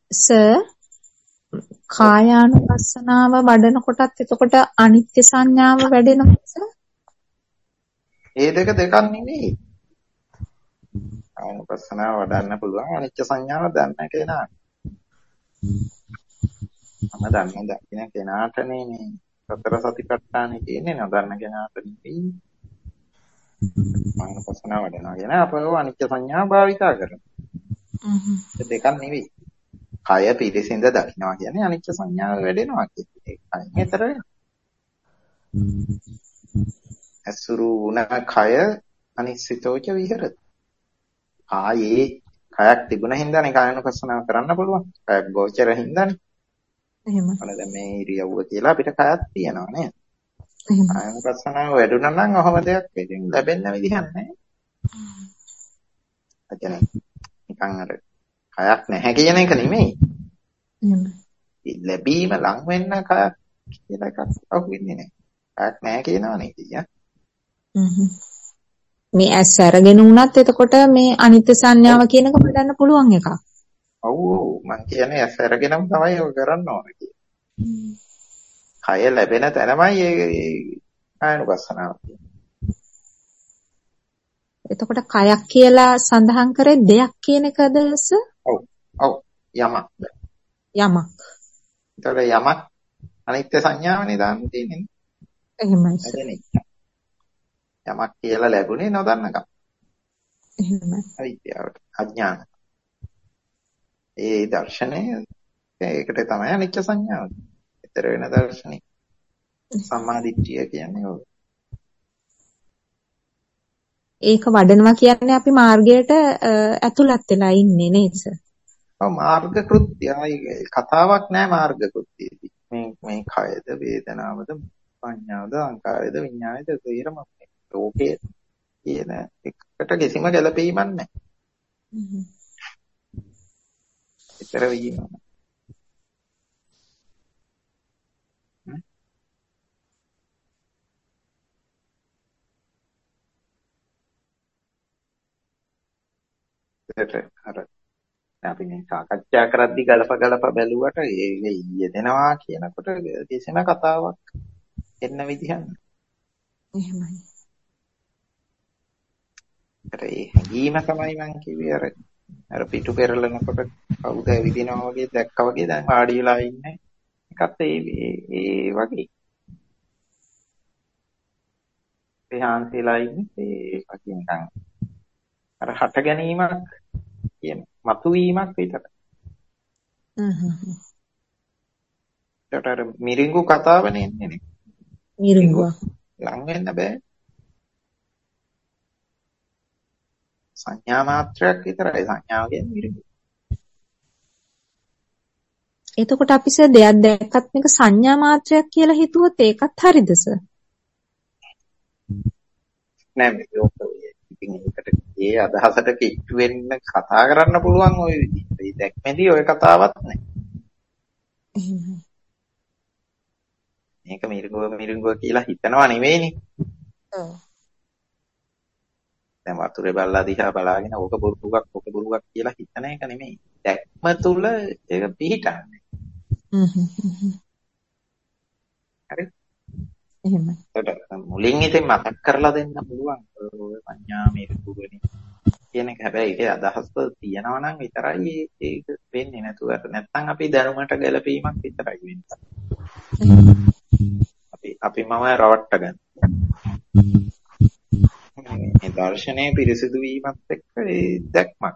Sir කායානුපස්සනාව වඩනකොටත් එතකොට අනිත්‍ය සංඥාව වැඩෙනවද සර්? ඒ දෙක දෙකක් නෙවෙයි. කායානුපස්සනාව වඩන්න පුළුවන් අනිත්‍ය සංඥාව දන්න කෙනා. දකින්න කෙනාටනේ මේ සතර සතිපට්ඨානෙ කියන්නේ නොදන්න කෙනාට නෙවෙයි. කායානුපස්සනාව වඩනවා කියන අපව අනිත්‍ය සංඥාව භාවිතා කරනවා. ඒ දෙකක් නෙවෙයි. කය පිළිසිඳ දකින්නවා කියන්නේ අනිත්‍ය සංඥාව වැඩෙනවා කියන්නේ. ඒකයි මෙතර වෙනවා. අසුරු වුණ කය අනිශ්චිතෝච විහෙරති. කායේ කයක් තිබුණ හින්දානේ කායනුපස්සනාව කරන්න පුළුවන්. කයක් ගෝචර හින්දානේ. එහෙමයි. අනේ දැන් මේ ඉරියව්ව කියලා අපිට කයක් තියෙනවා නේද? එහෙමයි. කායනුපස්සනාව වැඩුණා නම් ඔහොම දෙයක් ඉතින් ලැබෙන්න විදිහක් නැහැ. අජනේ නිකන් අර කයක් නැහැ කියන එක නෙමෙයි. එහෙමයි. ලැබීම ලං වෙන්න කයක් කියලා එකක් අහුවෙන්නේ නැහැ. කයක් නැහැ කියනවනේ කිය. මේ ඇස් අරගෙන වුණත් එතකොට මේ අනිත්‍ය සංඥාව කියන එක බලන්න පුළුවන් එකක්. ඔව් මං කියන්නේ ඇස් අරගෙනම තමයි ඔය කරන්න ඕනේ කියන්නේ. කය ලැබෙන තැනමයි ඒ කායනුපස්සනාව කියන්නේ. එතකොට කයක් කියලා සඳහන් කරේ දෙයක් කියන එකද සර්? ඔව් යමක්. ඒතකොට යමක් අනිත්‍ය සංඥාවනේ දාන්න තියෙන්නේ. එහෙමයි සර්. යමක් කියලා ලැබුණේ නොදන්නකම. එහෙමයි. අවිද්‍යාවට අඥාන. ඒ දර්ශනය ඒකට තමයි අනිත්‍ය සංඥාව. ඊතර වෙන දර්ශනේ. සම්මා දිට්ඨිය කියන්නේ ඔය. ඒක වඩනවා කියන්නේ අපි මාර්ගයට ඇතුළත් වෙලා ඉන්නේ නේද සර්? ඔව් මාර්ග කෘත්‍යයි කතාවක් නෑ මාර්ග කෘත්‍යයේදී. මේ කයද වේදනාවද සංඥාවද සංකාරයද විඤ්ඤාණයද තේරම ලෝකයේ කියන එකට කිසිම ගැළපීමක් නැහැ. ඊතර වීම. අර අපි මේ සාකච්ඡා කරද්දී ගලප බැලුවට ඒ යෙදෙනවා කියනකොට කිසිම කතාවක් එන්න විදිහක් නැහැ. එහෙමයි. ඒ හැඟීම තමයි මම කිව්වේ අර පිටු පෙරලනකොට කවුද ඇවිදිනවා වගේ දැක්කා වගේ දැන් වාඩි වෙලා ඉන්නේ එකත් ඒ වගේ එහාන්සිලා ඉන්නේ ඒ වගේ නිකන් අර හට ගැනීමක් කියන මතුවීමක් විතරයි. ඒකට අර මිරිඟු කතාවනේ එන්නේ නේ. මිරිඟුව ලං වෙන්න බෑ. සංඥා මාත්‍රයක් විතරයි සංඥාව කියන්නේ මිරිඟු. එතකොට අපි සර් දෙයක් දැක්කත් මේක සංඥා මාත්‍රයක් කියලා හිතුවොත් ඒකත් හරිද සර්? නෑ මේක ඉතින් ඒකට ඒ අදහසට කිට්ටු වෙන්න කතා කරන්න පුළුවන් ওই විදිහට. ඒ දැක්මේදී ওই කතාවක් නෑ. මේක මිරිඟුව කියලා හිතනවා නෙවෙයිනේ. ඔව්. දැන් වතුරේ බල්ලා දිහා බලාගෙන ඕක බොරුවක් කියලා හිතන එක නෙමෙයි. දැක්ම තුල ඒක පිහිටන්නේ. හරි. එහෙමයි. ඒකට මුලින් ඉතින් මතක් කරලා දෙන්න පුළුවන්. ඔය සංඥා මිරිඟුවනේ කියන එක. හැබැයි ඒකේ අදහස තියෙනවා නම් විතරයි ඒක වෙන්නේ. නැත්නම් අපි දැනුමට ගැලපීමක් විතරයි වෙන්නේ. අපි මම රවට්ට ගන්න. මේ දර්ශනයේ පිරිසිදු වීමත් එක්ක ඒ දැක්මක්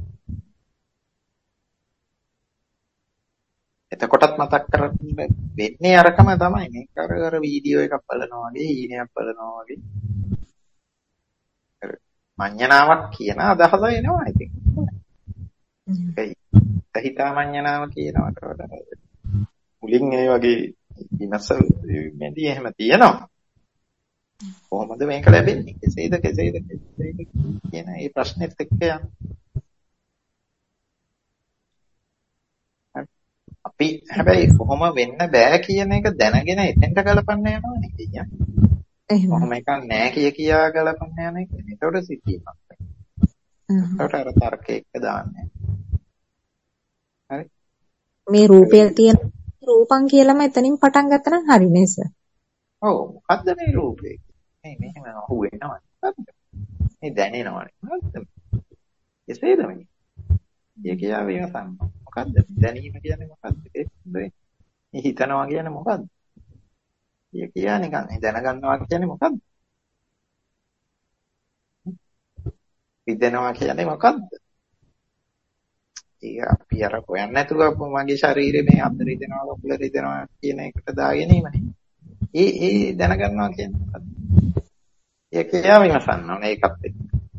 එතකොටත් මතක් කරගන්න වෙන්නේ අරකම තමයි. මේක අර වීඩියෝ එකක් බලනවා වගේ ඊනයක් බලනවා වගේ. මඤ්ඤණාවක් කියන අදහස එනවා ඉතින්. ඒකයි හිතා මඤ්ඤණාව කියනවට වඩා මුලින් ඒ වගේ විමසෙද්දී එහෙම තියෙනවා. කොහොමද මේක ලැබෙන්නේ? කෙසේද කියන මේ ප්‍රශ්නෙත් එක්ක යන. අපි හැබැයි කොහොම වෙන්න බෑ කියන එක දැනගෙන එතෙන්ට ගලපන්න යනවා නේ කියන්නේ. කොහොම එකක් නෑ කියා ගලපන්න යන එක. ඒතකොට සිද්ධියක්. ඒතකොට අර තර්කයක දාන්නේ. හරි. මේ රූපය තියෙන රූපං කියලාම එතනින් පටන් ගත්තා නම් හරි නේද සර්? ඔව් මොකද්ද මේ රූපේ? මේ මෙහෙම අහුවෙනවා. මොකද්ද? මේ දැනෙනවනේ. මොකද්ද? එසේද මේ? ඒ කියා විමසන්න. මොකද්ද? දැනීම කියන්නේ මොකද්ද? මේ හිතනවා කියන්නේ මොකද්ද? ඒ කියා නිකන් දැනගන්නවා කියන්නේ මොකද්ද? හිතනවා කියන්නේ මොකද්ද? ඒක අපි අර හොයන්නේ නැතුව මගේ ශරීරේ මේ අත රිදෙනවා කකුල රිදෙනවා කියන එකට දාගෙන ඉන්නේ. ඒ දැනගන්නවා කියන්නේ මොකද්ද? ඒක එයා විමසන්න ඕනේ ඒකත් එක්ක.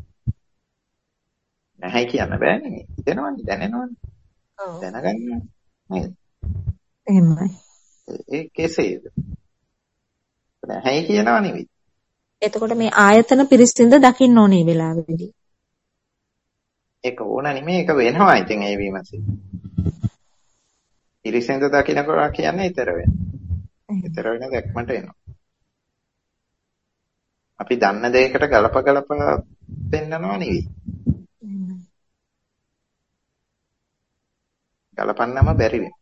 නැහැ කියන්න බෑනේ. හිතෙනවනේ දැනෙනවනේ. ඔව්. දැනගන්නවා නේද? එහෙමයි. ඒ කෙසේද? නැහැ කියනවා නෙවෙයි. එතකොට මේ ආයතන පිරිසිඳ දකින්න ඕනේ මේ වෙලාවේදී. ඒක ඕන නෙමෙයි ඒක වෙනවා. ඉතින් ඒ විමසෙ. ඉරිසෙන්ද දකින්නකොට කියන්නේ ඊතර වෙන. ඊතර වෙන දැක්මට එනවා. අපි දන්න දෙයකට ගලප පෙන්නනවා නෙවෙයි. ගලපන්නම බැරි වෙනවා.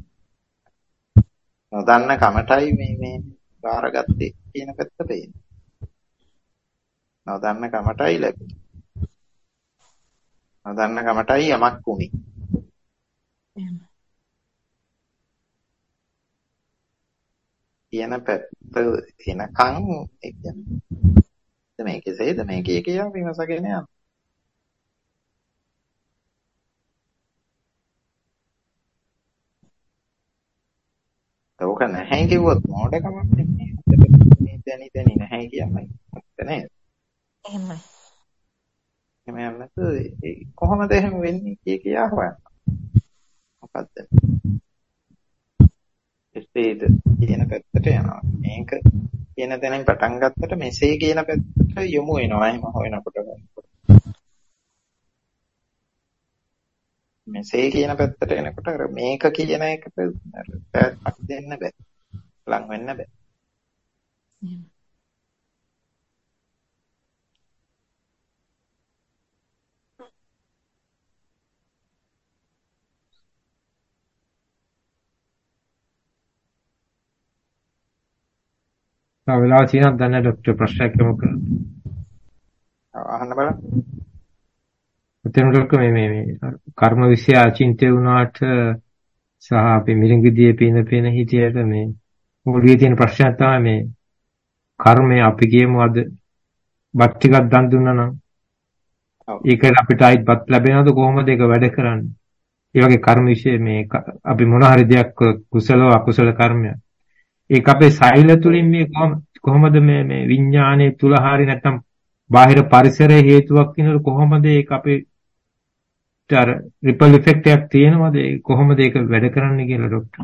නොදන්න කමටයි මේ බාරගත්තේ කියන පැත්ත පේන්නේ. නොදන්න කමටයි ලැබෙන්නේ. නොදන්න කමටයි යමක් උනේ. කියන පැත්ත එනකන් ඒ කියන්නේ මේක කෙසේද මේකේ කියලා විමසගෙන යනවා. ඒක නැහැ කිව්වොත් මොඩකමක් නෙමෙයි. මේ දැනි නැහැ කියන්නේ නේද? එහෙමයි. එහෙම නැත්නම් කොහොමද එහෙම වෙන්නේ කියා හොයන්න. මොකද්ද? එසේද කියන පැත්තට යනවා. මේක කියන තැනින් පටන් ගත්තට මෙසේ කියන පැත්තට යොමු වෙනවා. එහෙම හොයනකොට මෙසේ කියන පැත්තට එනකොට අර මේක කියන එකට පැත්තක් දෙන්න බෑ. ලං වෙන්න බෑ. තව වෙලාවක් තියෙනවද දන්නේ ડોක්ටර් ප්‍රශ්නයක් යොමු කරන්න. අහන්න බලන්න. එතන ડોක්ටර් මේ කර්ම විශ්ය අචින්ත්‍ය වුණාට සහ අපි මිරිඟුදියේ පින හිටියට මේ මුලියේ තියෙන ප්‍රශ්නයක් තමයි මේ කර්මය අපි කියමු අද බත් ටිකක් දන් දුන්නා නම් ඒකට අපිට ආයිත් බත් ලැබෙනවද කොහොමද ඒක වැඩ කරන්නේ? ඒ වගේ කර්ම විශ්ය මේ අපි මොන හරි දෙයක් කුසල අකුසල කර්මයක් ඒක අපේ සෛල තුලින් මේ කොහොමද මේ විඥානයේ තුල හරි නැත්නම් බාහිර පරිසරයේ හේතුවක් වෙනවද කොහොමද ඒක අපේ අර රිපල් ඉෆෙක්ට් එකක් තියෙනවද කොහොමද ඒක වැඩ කරන්නේ කියලා ડોක්ටර්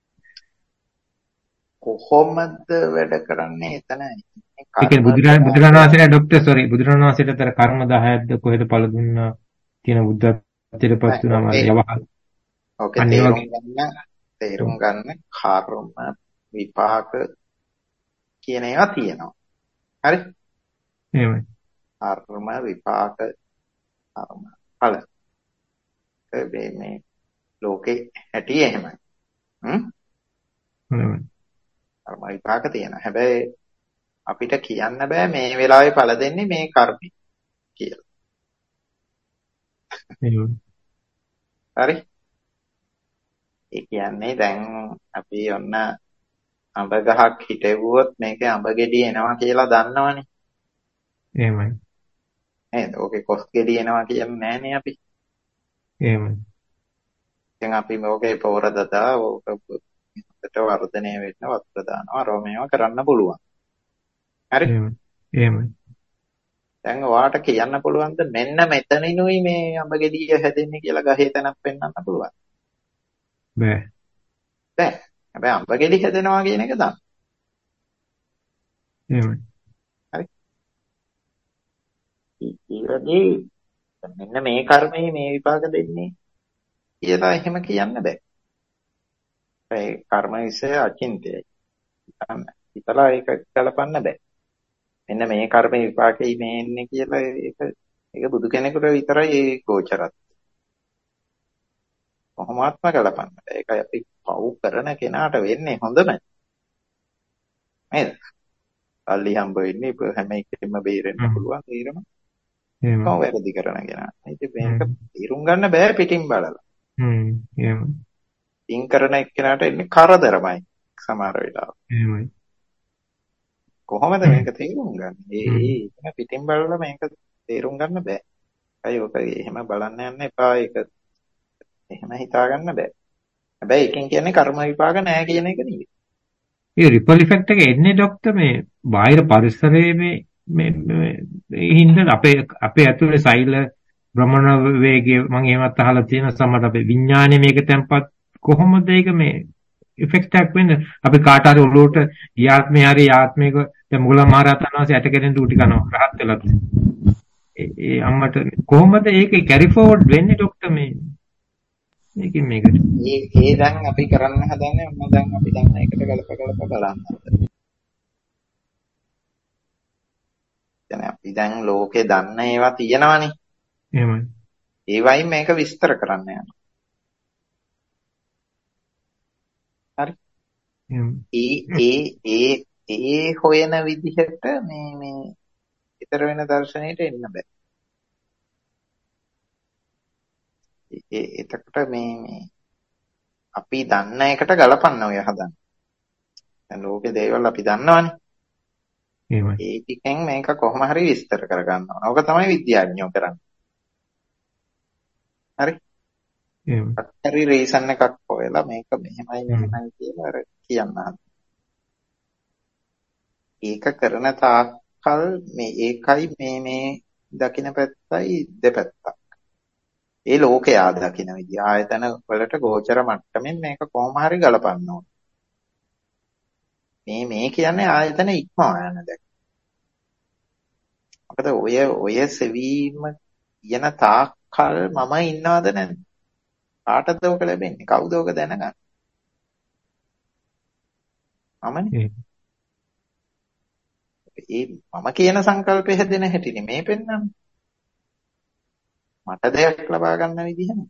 කොහොමද වැඩ කරන්නේ එතන ඒ කියන්නේ බුදුරණන් වහන්සේලා ડોක්ටර් සෝරි බුදුරණන් වහන්සේට අර කර්ම 10ක්ද කොහෙද පළ දුන්නා කියන බුද්ධත්වයටපත් වුණාම යවහල් ඕකේ තේරුම් ගන්න කර්ම විපාක කියන ඒවා තියෙනවා. හරි? එහෙමයි. කර්ම විපාක කර්ම ඵල. මේ ලෝකේ හැටි එහෙමයි. කර්ම විපාක තියෙනවා. හැබැයි අපිට කියන්න බෑ මේ වෙලාවේ ඵල දෙන්නේ මේ කර්මي කියලා. හරි? ඒ කියන්නේ දැන් අපි ඔන්න අඹ ගහක් හිටෙව්වොත් මේකේ අඹ ගෙඩි එනවා කියලා දන්නවනේ. එහෙමයි. නේද? ඕකේ කොස් ගෙඩි එනවා කියන්නේ නෑනේ අපි. එහෙමයි. දැන් අපි මේකේ පොර දදා ඕකට වර්ධනය වෙන්න වතුර දානවා රෝමේව කරන්න පුළුවන්. හරි? එහෙමයි. දැන් ඔයාට කියන්න පුළුවන්ද මෙන්න මෙතනිනුයි මේ අඹ ගෙඩිය හැදෙන්නේ කියලා ගහේ තැනක් පෙන්වන්න පුළුවන්. බෑ. බෑ. හැබැයි අඹ ගෙඩි හැදෙනවා කියන එක දන්න. එහෙමයි. හරි. ඊළඟේ මෙන්න මේ කර්මයේ මේ විපාක දෙන්නේ කියලා එහෙම කියන්න බෑ. ඒ කර්ම විශ්ය අචින්තයයි. හිතලා ඒක ගලපන්න බෑ. මෙන්න මේ කර්ම විපාකෙයි මේ එන්නේ කියලා ඒක බුදු කෙනෙකුට විතරයි ඒ ගෝචරත්. කොහොමත්ම ගලපන්න බෑ. ඒකයි අපි පව් කරන කෙනාට වෙන්නේ හොඳම නේද? සල්ලි හම්බ වෙන්නේ හැම එකෙම බේරෙන්න පුළුවන් තීරම. කොහොම වැරදි කරන කෙනා. ඉතින් මේක තීරුම් ගන්න බෑ පිටින් බලලා. පින් කරන එක්කෙනාට එන්නේ කරදරමයි සමහර වෙලාවට. එහෙමයි. කොහොමද මේක තේරුම් ගන්න? ඒ පිටින් බලලා මේක තේරුම් ගන්න බෑ. අය ඔක එහෙම බලන්න යන්න එපා. ඒක එහෙම හිතා ගන්න බෑ. හැබැයි එකෙන් කියන්නේ කර්ම විපාක නෑ කියන එක නෙවෙයි. ඒ රිපල් ඉෆෙක්ට් එක එන්නේ ડોක්ටර් මේ බාහිර පරිසරයේ මේ හින්දා අපේ ඇතුලේ සෛල භ්‍රමණ වේගය මම එහෙමත් අහලා තියෙන සමහර අපේ විඥානයේ මේක tempat කොහොමද ඒක මේ ඉෆෙක්ට් එකක් වෙන්නේ? අපි කාට හරි ඔලුවට යාත්මේ හරි යාත්මේක දැන් මුගලන් මහරහතන් වහන්සේ ඇට කෙරෙන් දූටි කනවා රහත් වෙලා තියෙනවා. ඒ අම්මට කොහොමද ඒක කැරි ෆෝවර්ඩ් වෙන්නේ ડોක්ටර් මේ? මේකෙන් මේකට. ඒ දැන් අපි කරන්න හදන්නේ මොන දැන් අපි දන්න එකට ගලප බලන්න. දැන් අපි දැන් ලෝකේ දන්න ඒවා තියෙනවනේ. එහෙමයි. ඒවයින් මේක විස්තර කරන්න යනවා. හරි. ඒ හොයන විදිහට මේ ඊතර වෙන දර්ශනයට එන්න බෑ. එතකොට මේ අපි දන්න එකට ගලපන්න ඔය හදන්න. දැන් ලෝකේ දේවල් අපි දන්නවනේ. එහෙමයි. ඒ ටිකෙන් මේක කොහොම හරි විස්තර කරගන්න ඕන. ඕක තමයි විද්‍යාඥයෝ කරන්නේ. හරි? එහෙමයි. හරි රීසන් එකක් හොයලා මේක මෙහෙමයි කියලා අර කියන්න හදන්න. ඒක කරන තාක්කල් මේ ඒකයි මේ දකින්න පැත්තයි දෙපැත්තක්. ඒ ලෝකයා දකින්න විදිය ආයතන වලට ගෝචර මට්ටමින් මේක කොහොම හරි ගලපන්න ඕන. මේ කියන්නේ ආයතන ඉක්මවා යන දෙයක්. මොකද ඔය සෙවීම යන තාක්කල් මම ඉන්නවද නැද්ද? කාටද ඕක ලැබෙන්නේ? කවුද ඕක දැනගන්නේ? මමනේ. මම කියන සංකල්පය හැදෙන හැටිනේ මේ පෙන්වන්නේ. මට දෙයක් ලබා ගන්න විදිහ නෙවෙයි.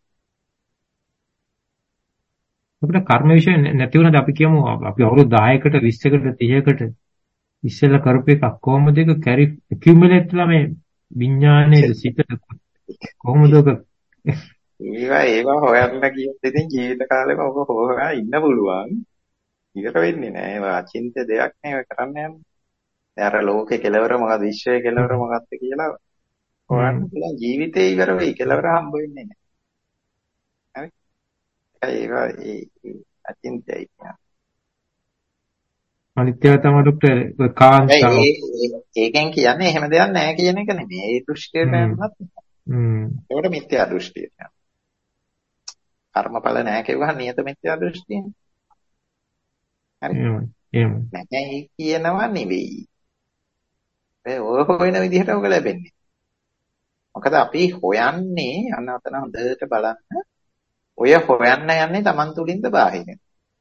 අපිට කර්ම විශ්ය නැති වුණාද අපි කියමු අපි අවුරුදු 10කට 20කට 30කට ඉස්සෙල්ලා කරපු එකක් කොහොමද ඒක කැරි ඇකියුමුලේට් වෙලා මේ විඥානයේ සිතට කොහොමද ඔක ඒවා හොයන්න කියොත් ඉතින් ජීවිත කාලෙම ඔබ හොයා ඉන්න පුළුවන්. ඉවර වෙන්නේ නෑ. ඒවා අචින්ත්‍ය දෙයක් නේ ඔය කරන්න යන්නේ. දැන් අර ලෝකේ කෙලවර මොකද විශ්වයේ කෙලවර මොකක්ද කියලා හොයන්න පුළුවන්. ජීවිතේ ඉවර වෙයි. කෙලවර හම්බ වෙන්නේ නෑ. හරි? ඒවා අචින්ත්‍යයි කියන්නේ. අනිත්‍යව තමයි ડોක්ටර් කාන්තාව. ඒකෙන් කියන්නේ එහෙම දෙයක් නෑ කියන එක නෙමෙයි. ඒ දෘෂ්ටියට යන්නත්. ඒකට මිත්‍යා දෘෂ්ටිය කියනවා. කර්මඵල නෑ කියවහම නියත මිත්‍යා දෘෂ්ටියනේ. හරි. එහෙමයි. නැහැ කියනවා නෙවෙයි. ඒ ඔය හොයන විදිහට ඔක ලැබෙන්නේ. මොකද අපි හොයන්නේ අනතන හොඳට බලන්න. ඔය හොයන්න යන්නේ Taman තුලින්ද බාහිරින්?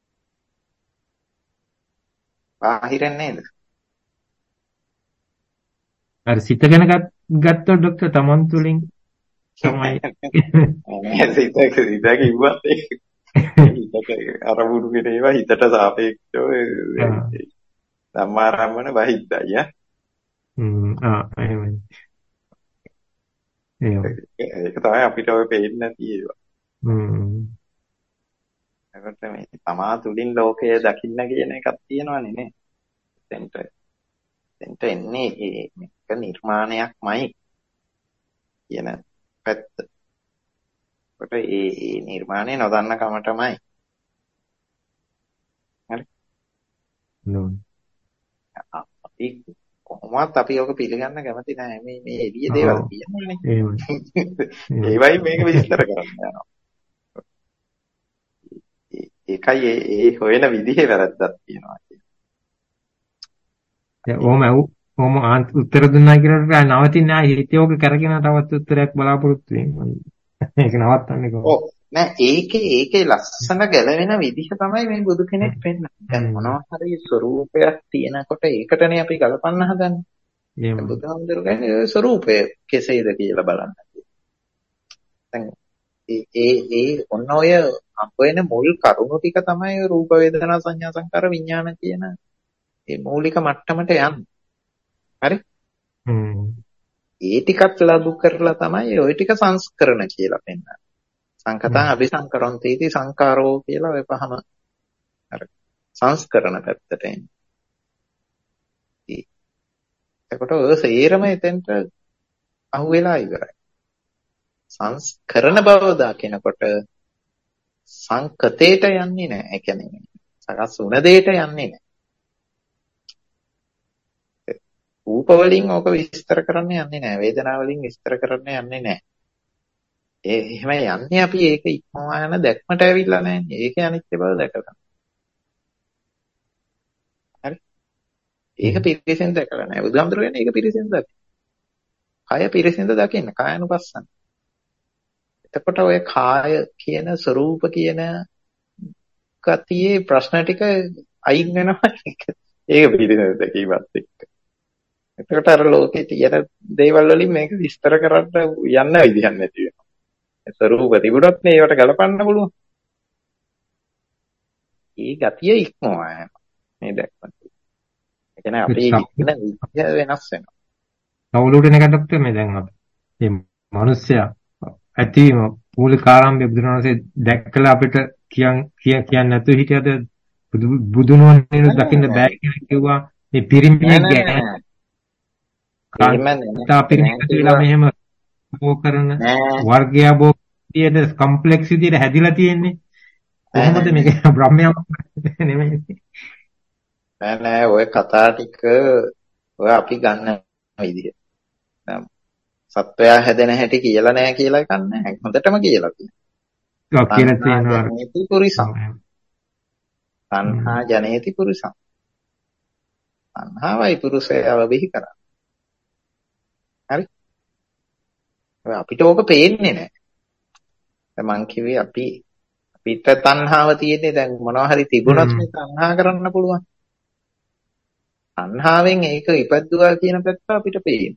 බාහිරින් නේද? අර සිත ගැන ගත්තොත් ડોක්ටර් Taman තුලින් තමයි සිත කිව්වත් ඒක අරමුණු කියන ඒවා හිතට සාපේක්ෂව ධම්මාරම්මන බහිද්දයි එහෙමයි. ඒක තමයි අපිට ඔය පේන්නේ නැති ඒවා. ඒකට මේ තමා තුලින් ලෝකය දකින්න කියන එකක් තියෙනවනේ නේ. එතෙන්ට එන්නේ මේක නිර්මාණයක්මයි කියන පැත්ත. කොට ඒ නිර්මාණය නොදන්න කම තමයි. හරි. අපි කොහොමවත් අපි ඔක පිළිගන්න කැමති නැහැ. මේ එළිය දේවල් කියනවනේ. ඒවයි මේක විස්තර කරන්න යනවා. ඒකයි ඒ හොයන විදිහේ වැරද්දක් තියෙනවා කියන්නේ. ඔහොම උත්තර දුන්නා කියලා නවතින්නේ නැහැ. හිතේ ඔක කරගෙන තවත් උත්තරයක් බලාපොරොත්තු වෙනවා. ඒක නවත්තන්නේ කොහොමද? ඔව් නෑ ඒකේ ලස්සන ගැලවෙන විදිහ තමයි මේ බුදු කෙනෙක් පෙන්නන්නේ. දැන් මොනවා හරි ස්වરૂපයක් තියෙනකොට ඒකටනේ අපි ගලපන්න හදන්නේ. එහෙම බුදුහාමුදුරු කියන්නේ ස්වરૂපය කෙසේද කියලා බලන්න. දැන් ඔන්න ඔය අප වෙන මුල් කරුණු ටික තමයි රූප වේදනා සංඥා සංකාර විඥාන කියන මේ මූලික මට්ටමට යන්නේ. හරි? ඒ ටිකත් ලබු කරලා තමයි ওই ටික සංස්කරණ කියලා පෙන්නන්නේ. සංකතං අபிසංකරන්තේති සංකාරෝ කියලා ඔය පහම අර සංස්කරණ පැත්තට එන්නේ. එතකොට ඔය සේරම එතෙන්ට අහුවෙලා ඉවරයි. සංස්කරණ බව දකිනකොට සංකතේට යන්නේ නැහැ. ඒ කියන්නේ සකස් වුණ දෙයට යන්නේ නැහැ. රූප වලින් ඕක විස්තර කරන්න යන්නේ නැහැ. වේදනාව වලින් විස්තර කරන්න යන්නේ නැහැ. එහෙම යන්නේ අපි ඒක ඉක්මවා යන දැක්මට ඇවිල්ලා නැහැ. ඒකේ අනිත්‍ය බව දැකලා. හරි? ඒක පිරිසිදු දැකලා නැහැ. බුදුහාමුදුරුවෝ කියන්නේ ඒක පිරිසිදු දකින්න. කය පිරිසිදු දකින්න. කායනුපස්සන. එතකොට ඔය කාය කියන ස්වરૂප කියන කතියේ ප්‍රශ්න ටික අයින් වෙනවා. ඒක පිළිදෙන දැකීමත් එක්ක. එතකොට අර ලෝකේ තියෙන දේවල් වලින් මේක විස්තර කරන්න යන්න විදිහක් නැති වෙනවා. ස්වરૂප තිබුණොත් නේ ඒවට ගලපන්න පුළුවන්. ඒ ගතිය ඉක්මවා යනවා. මේ දැක්මත්. ඒ කියන්නේ අපි ඉන්න විදිහ වෙනස් වෙනවා. නවලුටන එකකට මේ දැන් අපි මේ මිනිස්සයා ඇතිවීම මූලික ආරම්භය බුදුරණවහන්සේ දැක්කලා අපිට කියන්නේ නැතුව හිටියද බුදුනුවණින් දකින්න බෑ කියලා කිව්වා මේ පිරිමියෙක් ගැන කාන්තාපිරිමිලා මෙහෙම බෝ කරන වර්ගය බෝ කියන කම්ප්ලෙක්ස් විදියට හැදිලා තියෙන්නේ කොහොමද මේක බ්‍රහ්මයා නෙමෙයි නෑ ඔය කතා ටික ඔය අපි ගන්න විදිය සත්වයා හැදෙන හැටි කියලා නෑ කියලා එකක් නෑ. හොඳටම කියලා තියෙනවා. කියලා තියෙනවා. ජනේති පුරිසං. තණ්හා ජනේති පුරිසං. තණ්හාවයි පුරුෂයව බිහි කරන්නේ. හරි? අපිට ඕක පේන්නේ නෑ. දැන් මං කිව්වේ අපිට තණ්හාව තියෙන්නේ දැන් මොනවා හරි තිබුණත් මේ තණ්හා කරන්න පුළුවන්. තණ්හාවෙන් ඒක ඉපද්දුවා කියන පැත්ත අපිට පේන්නේ.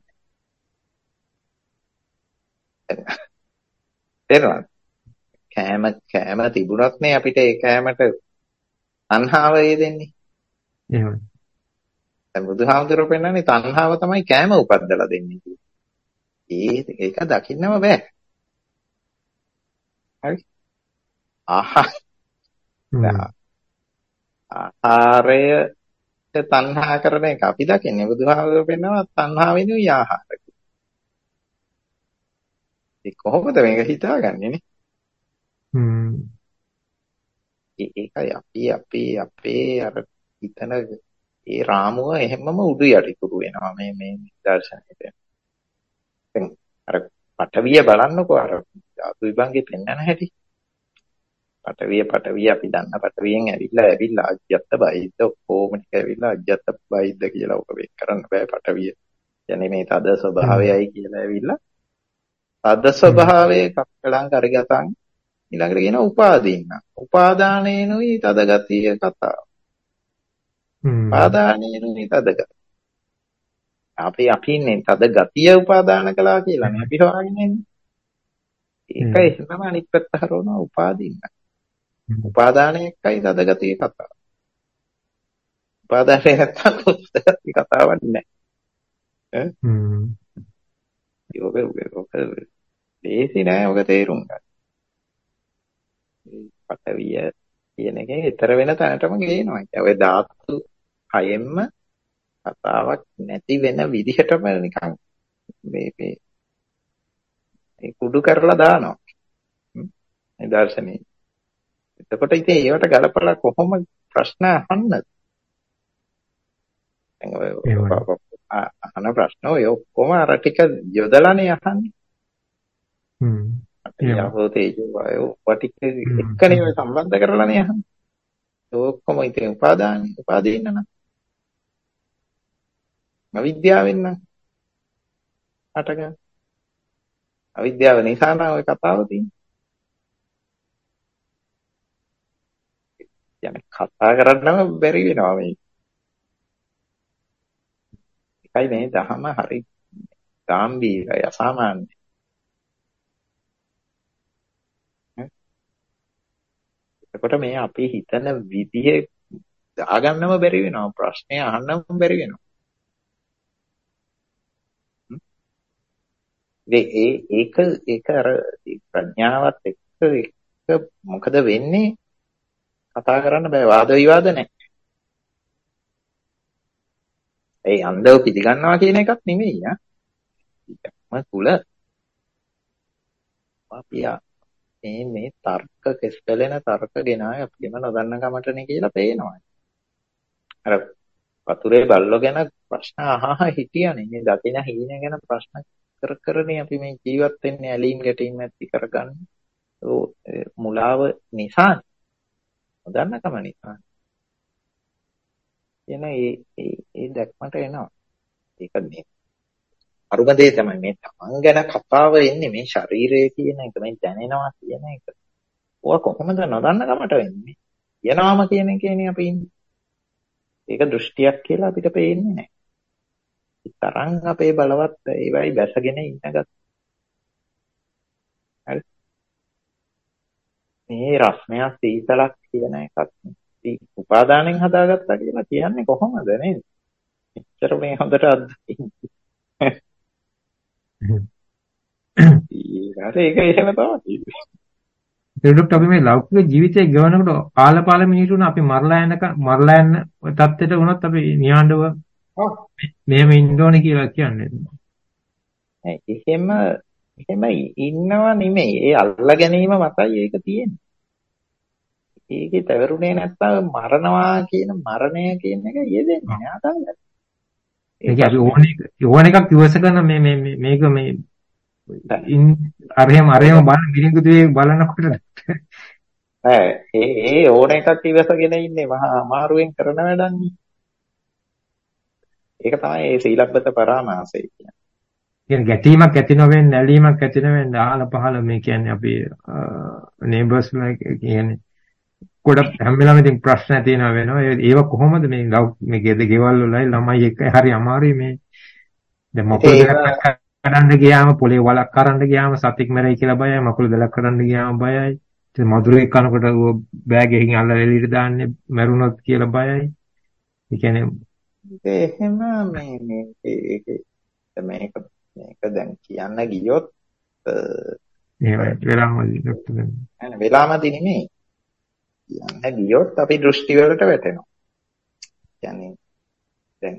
තේරෙනවද? කෑම තිබුණත් නේ අපිට ඒ කෑමට තණ්හාව දෙන්නේ. එහෙමයි. දැන් බුදුහාමුදුරුවෝ පෙන්නන්නේ තණ්හාව තමයි කෑම උපද්දලා දෙන්නේ කියලා. ඒක දකින්නම බෑ. හරි? ආහාරයට තණ්හා කරන එක අපි දකින්නේ බුදුහාමුදුරුවෝ පෙන්නනවා තණ්හාවෙනුයි ආහාර. කොහොමද මේක හිතාගන්නේ නේ? ඒකයි අපි අපේ අර හිතන ඒ රාමුව එහෙමම උඩු යටිකුරු වෙනවා මේ දර්ශනෙට. දැන් අර පටවිය බලන්නකෝ අර ධාතු විභංගේ පෙන්වන හැටි. පටවිය අපි දන්න පටවියෙන් ඇවිල්ලා අජ්ජත් බයිද්ද ඔක්කොම ටික ඇවිල්ලා අජ්ජත් බයිද්ද කියලා ඔක වෙක් කරන්න බෑ පටවිය. يعني මේ තද ස්වභාවයයි කියලා ඇවිල්ලා අද ස්වභාවයේ කක්කලං කරගතන් ඊළඟට කියන උපාදීන. උපාදානේනුයි තද ගතිය කතාව. උපාදානේනුයි තද ගතිය. අපි ඉන්නේ තද ගතිය උපාදාන කළා කියලා නේ අපි හොයාගෙන ඉන්නේ. ඒකයි එහෙමම අනිත් පැත්ත හරවනවා උපාදීන. උපාදානයේ එකයි තද ගතිය කතාව. උපාදානයේ නැත්තම් තද කතාවක් නැහැ. යෝග ලේසි නෑ ඔක තේරුම් ගන්න. පටවිය කියන එකේ ඊතර වෙන තැනටම ගේනවා. ඔය ධාතු හයෙන්ම කතාවක් නැති වෙන විදිහටම නිකන් මේ කුඩු කරලා දානවා. මේ දර්ශනේ. එතකොට ඉතින් ඒවට ගලපලා කොහොම ප්‍රශ්න අහන්නද? අහන ප්‍රශ්න ඔය ඔක්කොම අර ටික යොදලානේ අහන්නේ. යහෝ තේජෝ වායෝ වටික එක්කනේ ඔය සම්බන්ධ කරලානේ අහන්නේ. ඔක්කොම ඉතින් උපාදීන නම් අවිද්‍යාවෙන් නම් අටගන්න. අවිද්‍යාව නිසා නම් ඔය කතාව තියෙන්නේ. يعني කතා කරන්නම බැරි වෙනවා මේ. ඒකයි මේ දහම හරි ගැඹීරයි අසාමාන්‍යයි. එතකොට මේ අපි හිතන විදිය දාගන්නම බැරි වෙනවා. ප්‍රශ්නේ අහන්නම බැරි වෙනවා. ඒක අර ප්‍රඥාවත් එක්ක මොකද වෙන්නේ? කතා කරන්න බෑ. වාද විවාද නැහැ. ඒ අන්දව පිළිගන්නවා කියන එකක් නෙමෙයි යා. ඊටම තුල අපි මේ තර්ක කෙස්පලෙන තර්ක ගෙනාය අපිම නොදන්න කමටනේ කියලා පේනවා. අර වතුරේ බල්ලෝ ගැන ප්‍රශ්න අහහ හිටියනේ. මේ දකින හීන ගැන ප්‍රශ්න කරනේ අපි මේ ජීවත් වෙන්නේ ඇලීම් ගැටීම් ඇති කරගන්න. මුලාව නිසා නොදන්න කම නිසා. එන ඒ දැක්මට එනවා. ඒක මේ අරුම දේ තමයි මේ තමන් ගැන කතාව එන්නේ මේ ශරීරය කියන එක මේ දැනෙනවා කියන එක. ඔය කොහොමද නොදන්න කමට වෙන්නේ? යනාම කියන එකනේ අපි ඉන්නේ. ඒක දෘෂ්ටියක් කියලා අපිට පේන්නේ නැහැ. ඒ තරම් අපේ බලවත් ඒවයි දැසගෙන ඉන්නගත්. හරි. මේ රස්නය සීතලක් කියන එකත් උපාදානෙන් හදාගත්තා කියලා කියන්නේ කොහොමද නේද? එච්චර මේ හොඳට අත්දකින්නේ. ඒක එහෙම තමයි. ඒකට අපි මේ ලෞකික ජීවිතය ගෙවනකොට පාල මිනිතුන අපි මරලා යන තත්ත්වයට වුණොත් අපි නිහඬව මෙහෙම ඉන්න ඕනේ කියලා කියන්නේ. එහෙම ඉන්නව නෙමෙයි. ඒ අල්ලා ගැනීම මතයි ඒක තියෙන්නේ. ඒකේ තවරුනේ නැත්තම් මරණවා කියන මරණය කියන එක යෙදෙන්නේ නෑ අතල්ලා. ඒක අපි ඕන එකක් ඉවස කරන මේක මේ අරහෙම බලන මිරිඟුදුවේ බලනකොට ඒ ඕන එකක් ඉවසගෙන ඉන්නේ මහා අමාරුවෙන් කරන වැඩන්නේ. ඒක තමයි ඒ සීලබ්බත පරාමාසය කියන්නේ. කියන්නේ ගැටීමක් ඇති නොවෙන්නේ නැලීමක් ඇති නොවෙන්නේ ආල පහල මේ කියන්නේ අපි නේබර්ස් කියන්නේ ගොඩක් හැම වෙලාවෙම ඉතින් ප්‍රශ්න තියෙනවා වෙනවා. ඒව කොහොමද මේ ගෙවල් වලයි ළමයි එක්ක හරි අමාරුයි මේ. දැන් මකුළු දෙලක් කඩන්න ගියාම පොලේ වලක් කරන්න ගියාම සතෙක් මැරෙයි කියලා බයයි. මකුළු දෙලක් කඩන්න ගියාම බයයි. ඉතින් මధుරේ කනකොට බෑග් එකකින් අල්ලලා එළියට දාන්නේ මැරුණොත් කියලා බයයි. ඒ කියන්නේ එහෙම මේක දැන් කියන්න ගියොත් එහෙමයි වෙලාමදි නෙමෙයි. කියන්න ගියොත් අපි දෘෂ්ටි වලට වැටෙනවා. කියන්නේ දැන්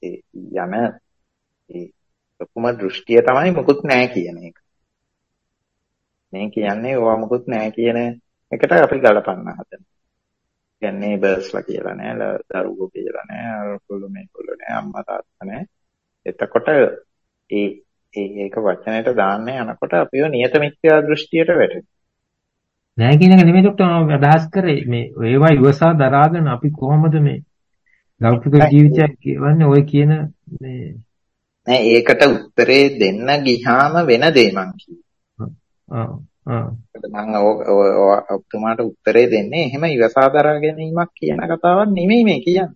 ඒ ලොකුම දෘෂ්ටිය තමයි මොකුත් නැහැ කියන එක. මේ කියන්නේ ඕවා මොකුත් නැහැ කියන එකට අපි ගලපන්න හදනවා. කියන්නේ බර්ස්ලා කියලා නෑ, දරුවෝ කියලා නෑ, අරකොල්ල මේකොල්ල නෑ, අම්මා තාත්තා නෑ. එතකොට ඒක වචනයට දාන්න යනකොට අපිව නියත මිත්‍යා දෘෂ්ටියට වැටෙනවා. නෑ කියන එක නෙමෙයි ડોක්ටර් මම අදහස් කරේ මේ ඒවා ඉවසා දරාගෙන අපි කොහොමද මේ ලෞකික ජීවිතයක් ගෙවන්නේ ඔය කියන මේ නෑ ඒකට උත්තරේ දෙන්න ගියාම වෙන දේ මං කිව්වා. මම ඔබතුමාට උත්තරේ දෙන්නේ එහෙම ඉවසා දරා ගැනීමක් කියන කතාවක් නෙමෙයි මේ කියන්නේ.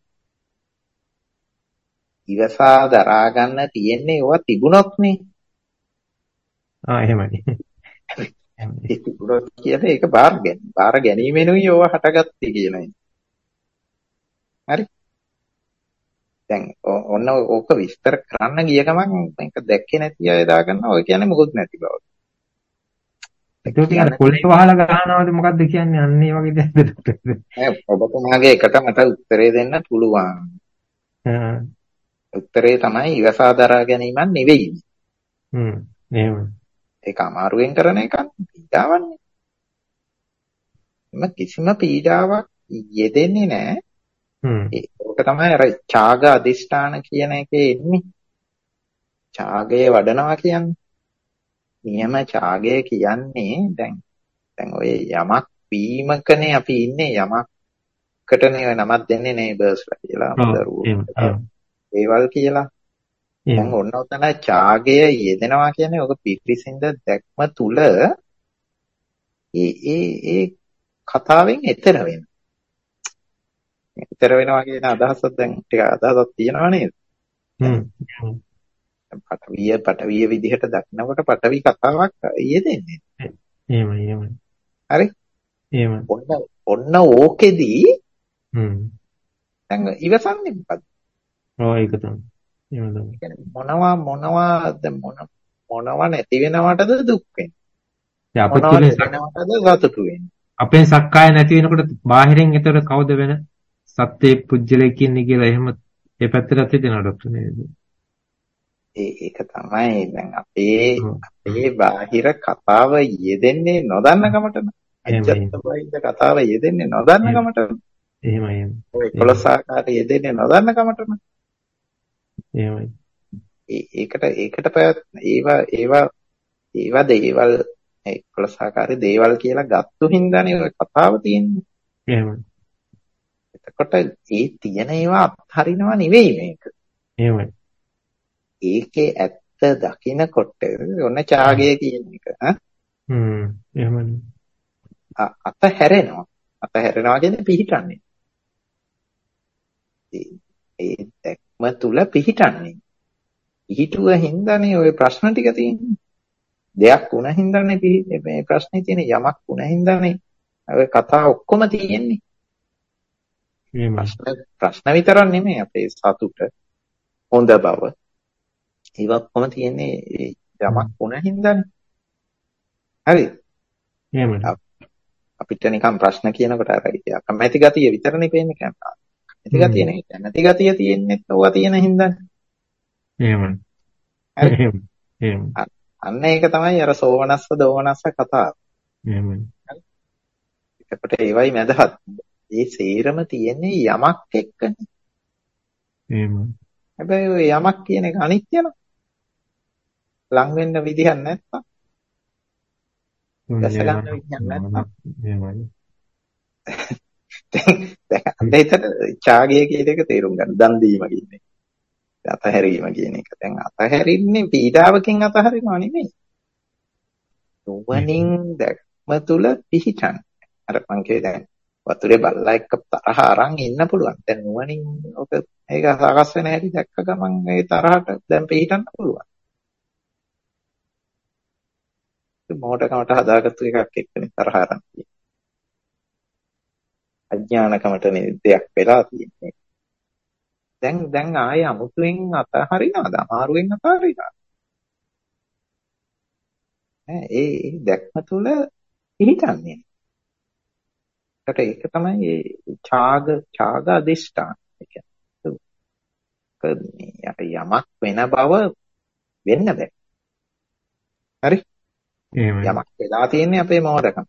ඉවසා දරා ගන්න තියෙන්නේ ඒවා තිබුණොත්නේ. එහෙමයි. ඒ තිබුණොත් කියන්නේ ඒක බාර ගැනීමෙනුයි ඒවා හටගත්තේ කියන එක. හරි. දැන් ඔන්න ඕක විස්තර කරන්න ගිය ගමන් මේක දැක්කේ නැති අය දාගන්නවා. ඔය කියන්නේ මොකුත් නැති බව. ඒක කියන්නේ පොලේ වහලා ගන්නවද මොකද්ද කියන්නේ අන්න ඒ වගේ දෙයක්ද? ඔබතුමාගේ එකට මට උත්තරේ දෙන්න පුළුවන්. උත්තරේ තමයි ඉවසා දරා ගැනීමක් නෙවෙයි. එහෙම. ඒක අමාරුවෙන් කරන එකක් පීඩාවන්නේ. එම කිසිම පීඩාවක් යෙදෙන්නේ නැහැ. ඒක තමයි අර ඡාග අදිෂ්ඨාන කියන එකේ එන්නේ. ඡාගය වඩනවා කියන්නේ. නියම ඡාගය කියන්නේ දැන් ඔය යමක් වීමකනේ අපි ඉන්නේ යමක්කටනේ නමක් දෙන්නේ නේබර්ස්ලා කියලා දරුවෝ. ඒවල් කියලා. දැන් ඔන්න ඔතන ඡාගය යෙදෙනවා කියන්නේ ඔක පිරිසිඳ දැක්ම තුල ඒ කතාවෙන් එතර වෙනවා. එතර වෙනවා කියන අදහසක් දැන් ටික අදහසක් තියෙනවා නේද? පටවිය විදිහට දකිනකොට පටවි කතාවක් යෙදෙන්නේ. එහෙමයි. හරි? එහෙමයි. ඔන්න ඕකෙදී දැන් ඉවසන්නේ මොකද්ද? ඒක තමයි. එහෙම තමයි. මොනවාද මොනවා නැති වෙනවටද දුක් වෙන්නේ? දැන් අප මොනවද තුලින් වෙනවටද සතුටු වෙන්නේ? අපේ සක්කාය නැති වෙනකොට බාහිරින් ඒතර කවුද වෙන සත්‍යයේ පුජ්‍යලයක් ඉන්නේ කියලා එහෙම ඒ පැත්තටත් හිතෙනවා ડોක්ටර් නේද? ඒක තමයි දැන් අපේ බාහිර කතාව යෙදෙන්නේ නොදන්නකමටම. අජත්තපයිද කතාව යෙදෙන්නේ නොදන්නකමටම. එහෙමයි. ඔය 11 ආකාරය යෙදෙන්නේ නොදන්නකමටම. එහෙමයි. ඒකට ඒවා දේවල් 11 ආකාරයේ දේවල් කියලා ගත්තු හින්දානේ ඔය කතාව තියෙන්නේ. එහෙමයි. එතකොට ඒ තියෙන ඒවා අත්හරිනවා නෙවෙයි මේක. එහෙමයි. ඒකේ ඇත්ත දකිනකොට ඔන්න ඡාගය කියන එක එහෙමයි. අතහැරෙනවා කියන්නේ පිහිටන්නේ. ඒ දැක්ම තුල පිහිටන්නේ. පිහිටුව හින්දානේ ওই ප්‍රශ්න ටික තියෙන්නේ. දෙයක් වුණ හින්දානේ මේ ප්‍රශ්නේ තියෙන්නේ. යමක් වුණ හින්දානේ ඔය කතා ඔක්කොම තියෙන්නේ. ප්‍රශ්න විතරක් නෙමෙයි අපේ සතුට හොඳ බව ඒවත් කොහොම තියෙන්නේ යමක් වුණ හින්දානේ. හරි. එහෙමයි. අපිට නිකන් ප්‍රශ්න කියනකොට අර කැමැති ගතිය විතරනේ පේන්නේ කැමති ගතිය නෙවෙයි. කැමැති ගතිය තියෙන්නේ ඕවා තියෙන හින්දානේ. එහෙමයි. අන්න ඒක තමයි අර සෝවනස්ස දෝවනස්ස කතාව. එහෙමයි. එතකොට ඒවයි මැදහත්. ඒ සේරම තියෙන්නේ යමක් එක්කනේ. එහෙමයි. හැබැයි ඔය යමක් කියන එක අනිත්‍ය නෝ. ලං වෙන්න විදිහක් නැත්තම්. දැස ගන්න විදිහක් නැත්තම්. එහෙමයි. දැන් එතන ඡාගය කියන එක තේරුම් ගන්න. දන් දීම කියන එක. අතහැරීම කියන එක. දැන් අතහැරින්නේ පීඩාවකින් අතහරිනවා නෙමෙයි. නුවණින් දැක්ම තුල පිහිටන්. අර මං කියේ දැන් වතුරේ බල්ලා එක්ක තරහ අරන් ඉන්න පුළුවන්. දැන් නුවණින් ඔක ඒක සකස් වෙන හැටි දැක්ක ගමන් ඒ තරහට දැන් පිහිටන්න පුළුවන්. ඒ මොහොතකට හදාගත්තු එකක් එක්කනේ තරහ අරන් තියෙන්නේ. අඥානකමට දෙයක් වෙලා තියෙන්නේ. දැන් ආයේ අමුතුවෙන් අතහරිනවද? අමාරුවෙන් අතහරිනවද? ඒ දැක්ම තුල පිහිටන්නේ. ඒක තමයි ඡාග අධිෂ්ඨාන. යමක් වෙන බව වෙන්න බෑ. හරි? යමක් වෙලා තියෙන්නේ අපේ මොහොතකම.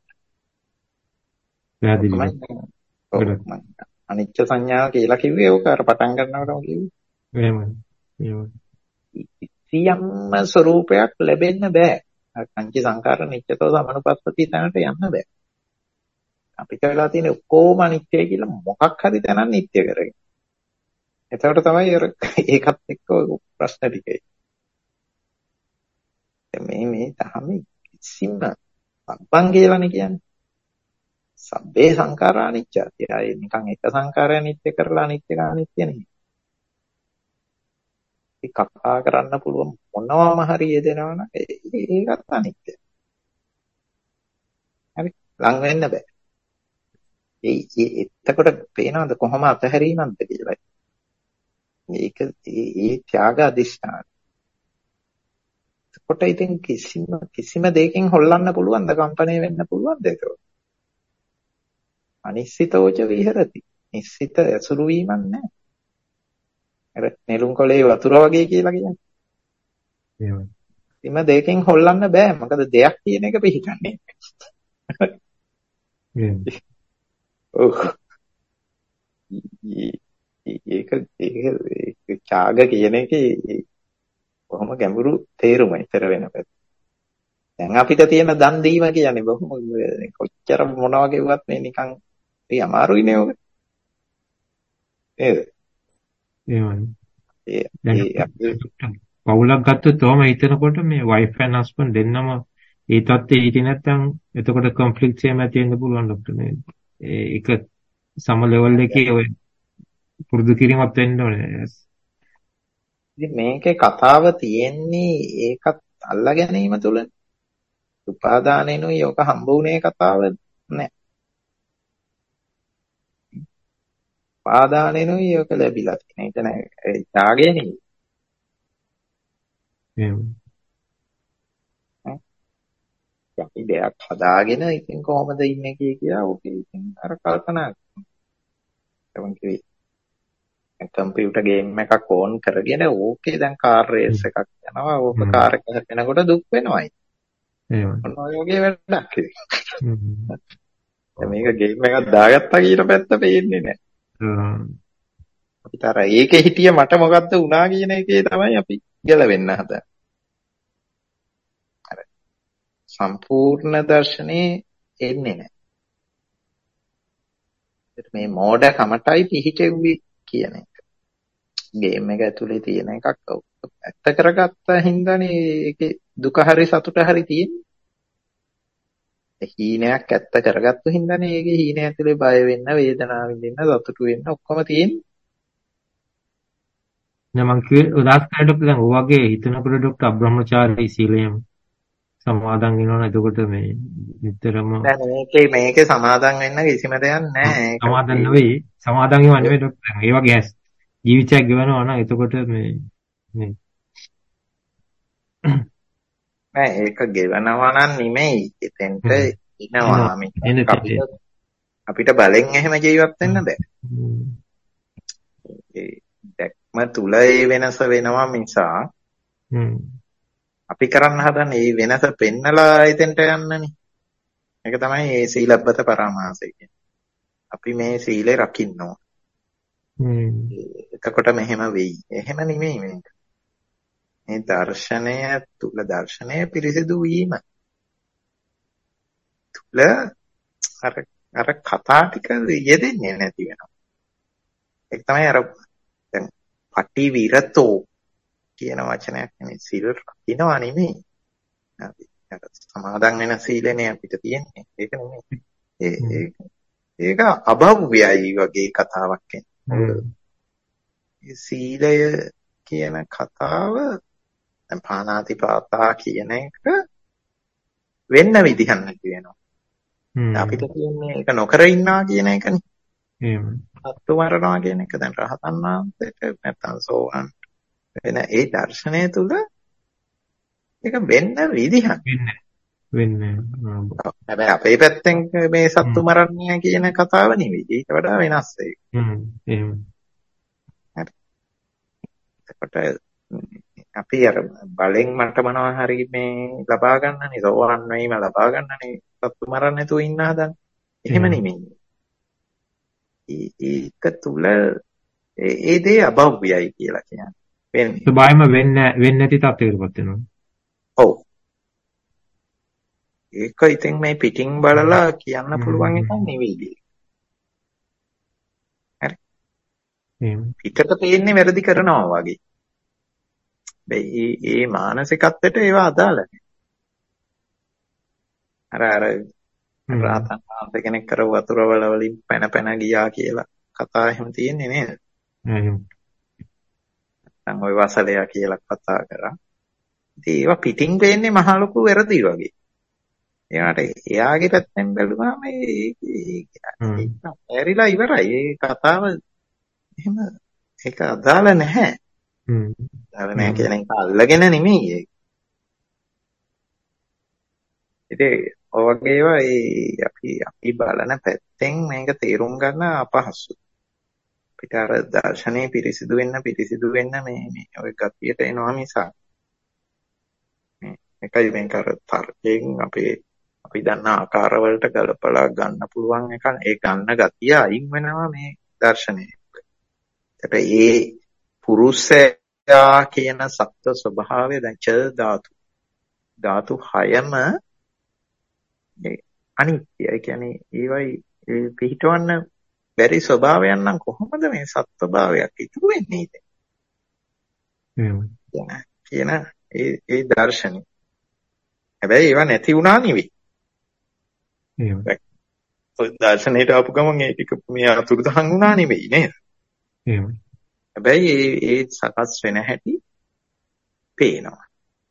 අනිච්ච සංඥා කියලා කිව්වේ ඕක අර පටන් ගන්නකොටම කිව්වේ. එහෙමයි. සියම්ම ස්වરૂපයක් ලැබෙන්න බෑ. කංචි සංකාර නිච්චතෝ සමනුපස්සති තැනට යන්න බෑ. අපිට වෙලා තියෙන ඔක්කොම අනිත්‍යයි කියලා මොකක් හරි තැනක් නිත්‍ය කරගෙන. එතකොට තමයි අර ඒකත් එක්ක ප්‍රශ්න ටිකේ. මේ තමයි කිසිම සම්පං කියලානේ කියන්නේ. සබ්බේ සංඛාරා අනිච්චති. ආයේ නිකන් එක සංඛාරය නිත්‍ය කරලා අනිත්‍ය අනිත්‍ය නෙමෙයි. ඒ කතා කරන්න පුළුවන් මොනවාම හරි යෙදෙනවනම් ඒකත් අනිත්‍යයි. හරි ලං වෙන්න බෑ. එතකොට පේනවද කොහොම අතහැරීමක්ද කියලා. ඒක ඒ ත්‍යාග අධිෂ්ඨාන. එතකොට ඉතින් කිසිම දෙයකින් හොල්ලන්න පුළුවන්ද කම්පණය වෙන්න පුළුවන්ද ඒක? අනිශ්චිතෝච විහෙරති. නිශ්චිත ඇසුරු වීමක් නැහැ. අර නෙළුම් කොළේ වතුර වගේ කියලා කියන්නේ. එහෙමයි. කිසිම දෙයකින් හොල්ලන්න බෑ. මොකද දෙයක් කියන එක පිළිගන්නේ. ඔව්. ඒක ඡාග කියන එකේ කොහොම ගැඹුරු තේරුමයි ඉතර වෙන පැත්ත. දැන් අපිට තියෙන දන් දීම කියන්නේ බොහොම කොච්චර මොනවා ගෙව්වත් මේ නිකන් ඒ අමාරුයිනේ ඔක. නේද? එහෙමයි. පවුලක් ගත්තොත් තවම හිතනකොට මේ wife and husband දෙන්නම ඒ තත්ත්වයේ හිටියේ නැත්නම් එතකොට conflict එකක් ඇති වෙන්න පුළුවන් ડોක්ටර් නේද? ඒක සම ලෙවල් එකේ ඔය පුරුදු කිරීමක් වෙන්න ඕනේ. ඉතින් මේකේ කතාව තියෙන්නේ ඒකත් අල්ලා ගැනීම තුල. උපාදානෙනුයි ඔක හම්බ වුණේ කතාව නෑ. පාදානෙනුයි ඔක ලැබිලා තියෙන. ඒක නෑ ඒ ත්‍යාගය නෙවෙයි. අපි දෙයක් හදාගෙන ඉතින් කොහොමද ඉන්නේ කියලා ඕකේ ඉතින් අර කල්පනා කරනවා. කම්පියුටර් ගේම් එකක් ඕන් කරගෙන ඕකේ දැන් කාර් රේස් එකක් යනවා. ඕක කාර් එක හැදෙනකොට දුක් වෙනවයි. ඔන්න ඔය වගේ වැඩක් ඒක. මේක ගේම් එකක් දාගත්තා කියන පැත්ත පේන්නේ නැහැ. අපිට අර ඒකේ හිටිය මට මොකද්ද වුණා කියන එකේ තමයි අපි ගැලවෙන්න හදන්නේ. අර සම්පූර්ණ දර්ශනේ එන්නේ නැහැ. මේ මෝඩ කමටයි පිහිටෙව්වේ කියන එක. ගේම් එක ඇතුලේ තියෙන එකක් ඇත්ත කරගත්ත හින්දානේ ඒකේ දුක හරි සතුට හරි තියෙන්නේ. හීනයක් ඇත්ත කරගත්තු හින්දානේ ඒකේ හීන ඇතුලේ බය වෙන්න, වේදනාව විඳින්න, සතුටු වෙන්න ඔක්කොම තියෙන්නේ. නෑ මං කිව්වේ උදාහරණයක් දැන් ඔය වගේ හිතනකොට ડોක්ටර් අබ්‍රහ්මචාරී සීලයම සමාදන් වෙනවනේ එතකොට මේ නිතරම දැන් මේකේ සමාදන් වෙන්න කිසිම දෙයක් නැහැ. සමාදන් නෙවෙයි සමාදන් වෙනව නෙවෙයි ડોක්ටර්. ඒ වගේ ජීවිතයක් ගෙවනවා නම් එතකොට මේ නෑ ඒක ගෙවනවා නම් නෙමෙයි. එතෙන්ට එනවා අපිට බලෙන් එහෙම ජීවත් වෙන්න බෑ. දැක්ම තුල ඒ වෙනස වෙනවා නිසා අපි කරන්න හදන්නේ මේ වෙනස පෙන්නලා එතෙන්ට යන්නනේ. ඒක තමයි මේ සීලබ්බත පරාමාසය කියන්නේ. අපි මේ සීලය රකින්න ඕන. එතකොට මෙහෙම වෙයි. එහෙම නෙමෙයි මේක. මේ දර්ශනය තුල දර්ශනය පිරිසිදු වීම තුල අර කතා ටික යෙදෙන්නේ නැති වෙනවා. ඒක තමයි අර දැන් පටි විරතෝ කියන වචනයක් නෙමෙයි සීල රකින්නවා නෙමෙයි. සමාදන් වෙන සීලනේ අපිට තියෙන්නේ. ඒක නෙමෙයි. ඒක අභව්‍යයි වගේ කතාවක් සීලය කියන කතාව දැන් පාණාතිපාතා කියන එක වෙන්න විදිහක් නැති වෙනවා. අපිට කියන්නේ ඒක නොකර ඉන්නවා කියන එකනේ. සත්තු මරනවා කියන එක දැන් රහතන් වහන්සේට නැත්තම් සෝවාන් වෙන ඒ දර්ශනය තුල ඒක වෙන්න විදිහක් වෙන්නේ. හැබැයි අපේ පැත්තෙන් මේ සත්තු මරන්නේ කියන කතාව නෙවෙයි. ඊට වඩා වෙනස් ඒක. එහෙම. එතකොට අපි අර බලෙන් මට මොනවා හරි මේ ලබා ගන්නනේ සෝවාන් වීම ලබා ගන්නනේ සත්තු මරන්න නැතුව ඉන්න හදන්නේ. එහෙම නෙමෙයි. ඒක තුල ඒ දේ අභව්‍යයි කියලා කියන්නේ. වෙන්නේ. සබයිම වෙන්නේ නැති තත්ත්වයකටපත් වෙනවා. ඔව්. ඒක ඉතින් මේ පිටින් බලලා කියන්න පුළුවන් එකක් නෙවෙයි. හරි. පිටට පේන්නේ වැරදි කරනවා වගේ. ඒ මානසිකත්වයට ඒවා අදාළ නැහැ. අර රාතන් වහන්සේ කෙනෙක් කර වතුර වලින් පැන පැන ගියා කියලා කතා එහෙම තියෙන්නේ නේද? නැත්නම් ওই වසලයා කියලා කතා කරා. ඉතින් ඒවා පිටින් පේන්නේ මහ ලොකු වැරදි වගේ. ඒකට එයාගේ පැත්තෙන් බැලුවාම ඒක ඇරිලා ඉවරයි. ඒ කතාව එහෙම ඒක අදාළ නැහැ. අදාළ නැහැ කියන එක අල්ලගෙන නෙමෙයි ඒක. ඉතින් ඔය වගේ ඒවා අපි බලන පැත්තෙන් මේක තේරුම් ගන්න අපහසුයි. අපිට අර දර්ශනේ පිරිසිදු වෙන්න මේ ඔය ගතියට එනවා මිසක් මේකයි මේක අර තර්කයෙන් අපි දන්න ආකාර වලට ගලපලා ගන්න පුළුවන් එක ඒ ගන්න ගතිය අයින් වෙනවා මේ දර්ශනේ. ඒ පුරුෂයා කියන සත්ව ස්වභාවය දැන් ච ධාතු 6ම අනිත්‍යයි. ඒ කියන්නේ ඒවයි පිහිටවන්න බැරි ස්වභාවයන් නම් කොහොමද මේ සත්වභාවයක් ඉතුරු වෙන්නේ ඉතින්? කියන ඒ දර්ශනය. හැබැයි ඒවා නැති වුණා නෙවෙයි. ඔය දර්ශනයට ආපු ගමන් ඒ ටික මේ අතුරුදහන් වුණා නෙවෙයි නේද? හැබැයි ඒ සකස් වෙන හැටි පේනවා.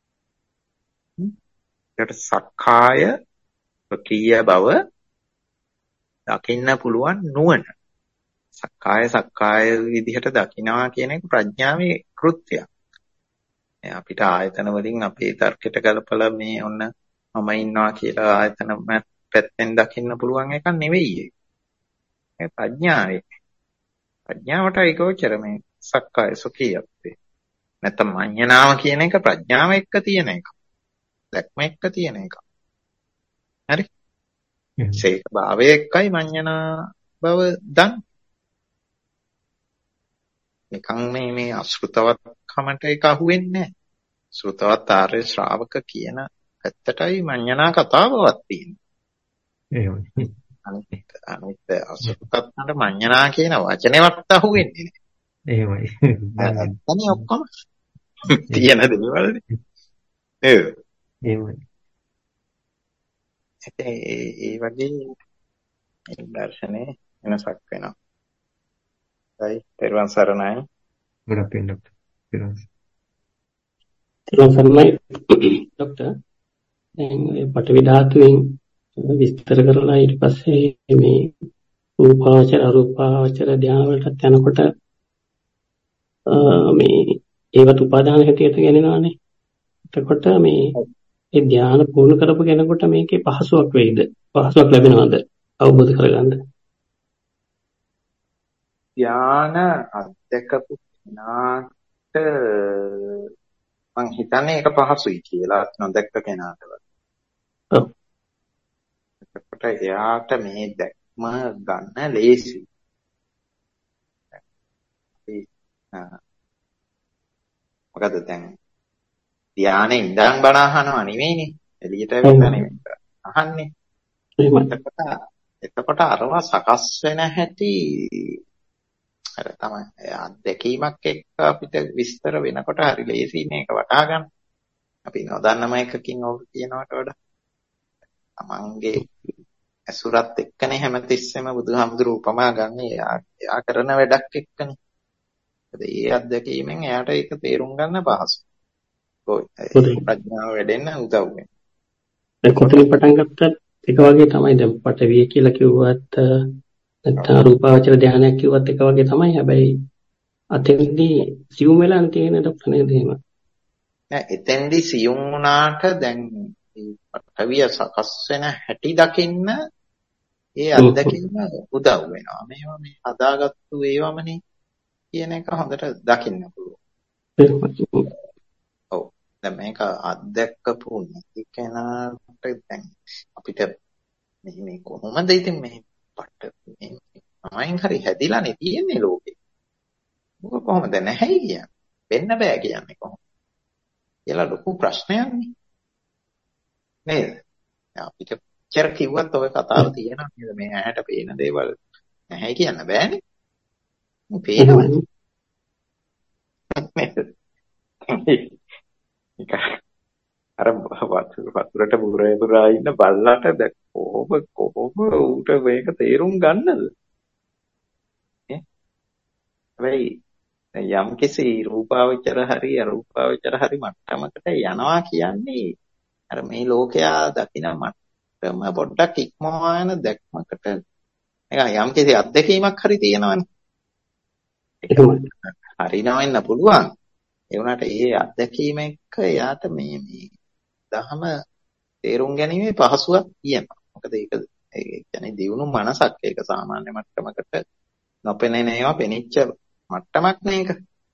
ඒකට සක්කාය ප්‍රක්‍රියා බව දකින්න පුළුවන් නුවණ. සක්කාය විදිහට දකිනවා කියන එක ප්‍රඥාවේ කෘත්‍යයක්. අපිට ආයතන වලින් අපේ තර්කයට ගලපලා මේ ඔන්න මම ඉන්නවා කියලා ආයතන පැත්තෙන් දකින්න පුළුවන් එකක් නෙවෙයි ඒක. ඒ ප්‍රඥාවේ. ප්‍රඥාවට ඒකෝචර මේ සක්කාය සුඛියත්වේ. නැත්නම් මඤ්ඤණාව කියන එක ප්‍රඥාව එක්ක තියෙන එක. දැක්ම එක්ක තියෙන එක. හරි? ඒක භාවය එක්කයි මඤ්ඤණා බව දන්. නිකන් මේ අශෘතවත් කමට ඒක අහුවෙන්නේ නැහැ. ශ්‍රුතවත් ආර්ය ශ්‍රාවක කියන පැත්තටයි මඤ්ඤණා කතාවවත් තියෙන්නේ. එහෙමයි. අනිත් අශෘතත්ට මඤ්ඤණා කියන වචනේවත් අහුවෙන්නේ නැහැ. එහෙමයි. නැත්නම් ඔක්කොම තියෙන දේවල්නේ. එහෙමයි. ඒ වගේ දර්ශනේ වෙනසක් වෙනවා. හරි, පෙරවන් සරණයි. ගොඩක් වෙන්න. සරණයි ડોක්ටර්. දැන් ඔය පඨවි ධාතුවෙන් විස්තර කරලා ඊට පස්සේ මේ රූපාවචර අරූපාවචර ධ්‍යාන වලට යනකොට මේ ඒවත් උපාදාන හැටියට ගෙනෙනවානේ. එතකොට මේ ඒ ධ්‍යාන පුහුණු කරපු කෙනෙකුට මේකේ පහසුවක් වෙයිද? පහසුවක් ලැබෙනවද අවබෝධ කරගන්න? ධ්‍යාන අධ්‍යක්ෂක කෙනාට මං හිතන්නේ ඒක පහසුයි කියලා නොදැක්ක කෙනාට. ඔව්. එතකොට එයාට මේ දැක්ම ගන්න ලේසි. මොකද දැන් ධ්‍යානෙ ඉඳන් බණ අහනවා නෙවෙයිනේ. එළියට ඇවිල්ලා නෙවෙයි අහන්නේ. එතකොට අරවා සකස් වෙන හැටි අර තමයි අත්දැකීමක් එක්ක අපිට විස්තර වෙනකොට හරි ලේසි මේක වටහා ගන්න. අපි නොදන්නම එකකින් ඕක කියනවට වඩා තමන්ගේ අසුරත් එක්කනේ හැමතිස්සෙම බුදුහාමුදුරුවෝ උපමා ගන්න. එයා කරන වැඩක් එක්කනේ. ඒ අත්දැකීමෙන් එයාට ඒක තේරුම් ගන්න පහසුයි. ප්‍රඥාව වැඩෙන්න උදව් වෙනවා. ඒ කොතනින් පටන් ගත්තත් එක වගේ තමයි. දැන් පටවිය කියලා කිව්වත් නැත්නම් රූපාවචර ධානයක් කිව්වත් එක වගේ තමයි. හැබැයි අතෙන්දී සියුම් වෙලා තියෙන ડોක්ටර් නේද එහෙම? නෑ එතෙන්දී සියුම් වුණාට දැන් පටවිය සකස් වෙන හැටි දකින්න ඒ අත්දැකීම උදව් වෙනවා. මේවා මේ හදාගත්තු ඒවමනේ කියන එක හොඳට දකින්න පුළුවන්. ඔව්. දැන් මේක අත්දැකපු නැති කෙනාට දැන් අපිට මේ කොහොමද ඉතින් මේ තමයින් හරි හැදිලානේ තියෙන්නේ ලෝකේ. මොකද කොහොමද නැහැ කියන්නේ? වෙන්න බෑ කියන්නේ කොහොමද? කියලා ලොකු ප්‍රශ්නයක් නේද? අපිට චර කිව්වත් ඔය කතාව තියෙනවා නේද? මේ ඇහැට පේන දේවල් නැහැ කියන්න බෑනේ. මේ පේනවා. අර වතුරට බුරේපුරා ඉන්න බල්ලට දැන් කොහොම ඌට මේක තේරුම් ගන්නද? හැබැයි යම් කිසි රූපාවචර හරි අරූපාවචර හරි මට්ටමකට යනවා කියන්නේ අර මේ ලෝකයා දකින මට්ටම පොඩ්ඩක් ඉක්මවා යන දැක්මකට යම් කිසි අත්දැකීමක් හරි තියෙනවනේ. හරිනවා වෙන්න පුළුවන්. ඒ වුණාට ඒ අත්දැකීම එක්ක එයාට මේ දහම තේරුම් ගැනීමේ පහසුවක් තියෙනවා. මොකද ඒක කියන්නේ දියුණු මනසක්. ඒක සාමාන්‍ය මට්ටමකට නොපෙනෙන ඒවා පෙනිච්ච මට්ටමක් නේක.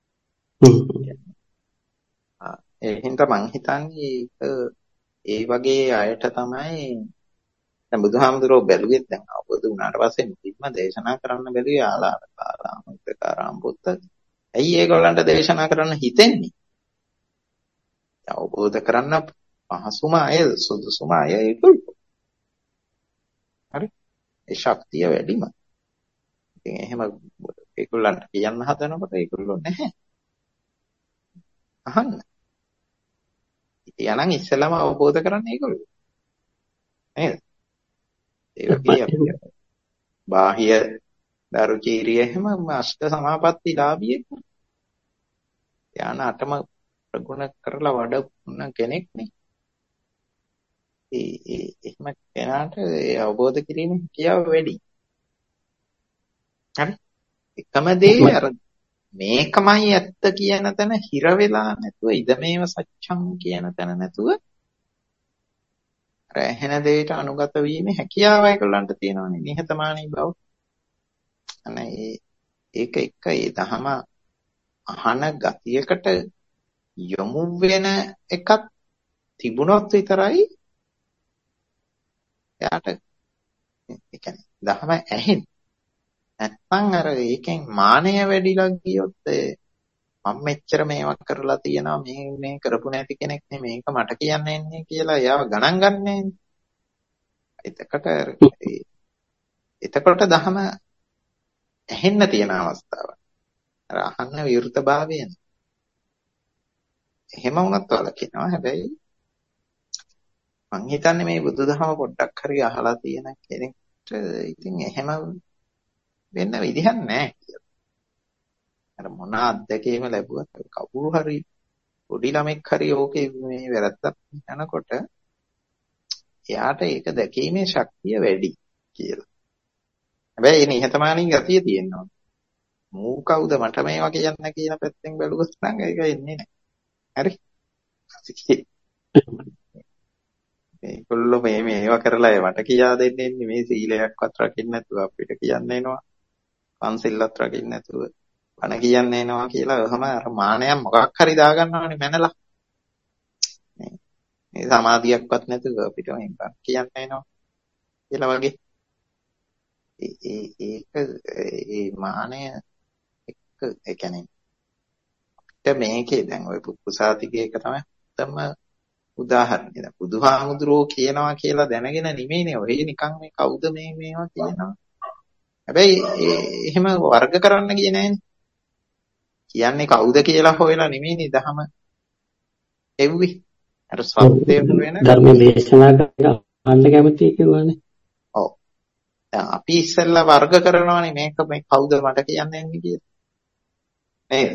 ඒ හින්දා මං හිතන්නේ ඒ වගේ අයට තමයි දැන් බුදුහාමුදුරුවෝ බැලුවෙත් දැන් අවබෝධ වුණාට පස්සේ මුලින්ම දේශනා කරන්න බැලුවේ ආලාරකාරාම පුත්ත. ඇයි ඒගොල්ලන්ට දේශනා කරන්න හිතෙන්නේ? අවබෝධ කරන්න පහසුම අය සුදුසුම අය ඒගොල්ලෝ. හරි? ඒ ශක්තිය වැඩිම. ඉතින් එහෙම ඒගොල්ලන්ට කියන්න හදනකොට ඒගොල්ලෝ නැහැ. අහන්න. ඉතින් ඉස්සෙල්ලාම අවබෝධ කරන්න ඒගොල්ලෝ. නේද? ඒ වගේ බාහ්‍ය දරුචීරිය එහෙම අෂ්ට සමාපatti ලාභියෙක්. ඥාන අටම ප්‍රගුණ කරලා වඩන කෙනෙක් නේ. එහෙම කෙනාට අවබෝධ කිරීමේ හැකියාව වැඩි. හරි? එකම දේ අර මේකමයි ඇත්ත කියන තැන හිර වෙලා නැතුව ඉදමේව සත්‍යං කියන තැන නැතුව අර ඇහෙන දෙයට අනුගත වීමේ හැකියාව ඒගොල්ලන්ට තියෙනවානේ නිහතමානී බව. අනේ ඒක එක ඒ දහම අහන ගතියකට යොමු වෙන එකක් තිබුණොත් විතරයි එයාට ඒ කියන්නේ දහම ඇහෙන්නේ. නැත්නම් අර ඒකෙන් මානය වැඩිලා ගියොත් මම මෙච්චර මේවා කරලා තියෙනවා මේ කරපු නැති කෙනෙක් නේ මේක මට කියන්නේ නැහැ කියලා එයාව ගණන් ගන්නෑ. එතකොට දහම ඇහෙන්න තියෙන අවස්ථාව. අර අහන්න විරුද්ධභාවය. එහෙම වුණත් වලකිනවා. හැබැයි මං හිතන්නේ මේ බුදුදහම පොඩ්ඩක් හරි අහලා තියෙන කෙනෙක්ට ඉතින් එහෙම වෙන්න විදිහක් නැහැ කියලා. අර මොන අත්දැකීම ලැබුවත් කවුරු හරි පොඩි ළමෙක් හරි ඕකේ මේ වැරද්දක් යනකොට එයාට ඒක දැකීමේ ශක්තිය වැඩි කියලා. හැබැයි මේ නිහතමානී ගතිය තියෙනවා. මූ කවුද මට මේවා කියන්න කියන පැත්තෙන් බැලුවොත් නම් ඒක එන්නේ නැහැ. හරි. මේගොල්ලෝ මේවා කරලා මට කියා දෙන්නේ මේ සීලයක්වත් රකින්න නැතුව අපිට කියන්න එනවා. පන්සිල්ලත් රකින්න නැතුව බණ කියන්න එනවා කියලා ඔහම අර මානයක් මොකක් හරි දාගන්නවනේ මැනලා. මේ සමාධියක්වත් නැතුව අපිට මේ බණ කියන්න එනවා කියලා වගේ. ඒ මානය එක්ක ඒ කියන්නේ අපිට මේකේ දැන් ওই පුප්පුසාතිගේ එක තමයි උත්තම උදාහරණය. දැන් බුදුහාමුදුරුවෝ කියනවා කියලා දැනගෙන නෙමෙයිනේ ඔය නිකන් මේ කවුද මේවා කියනවා. හැබැයි එහෙම වර්ග කරන්න ගියේ නෑනේ. කියන්නේ කවුද කියලා හොයලා නෙමෙයිනේ දහම එව්වේ. අර සත්‍ය වෙන ධර්ම දේශනා කරන්න කැමති කිව්වනේ. ඔව්. දැන් අපි ඉස්සෙල්ලා වර්ග කරනවානේ මේක මේ කවුද මට කියන්නේ කියලා. නේද?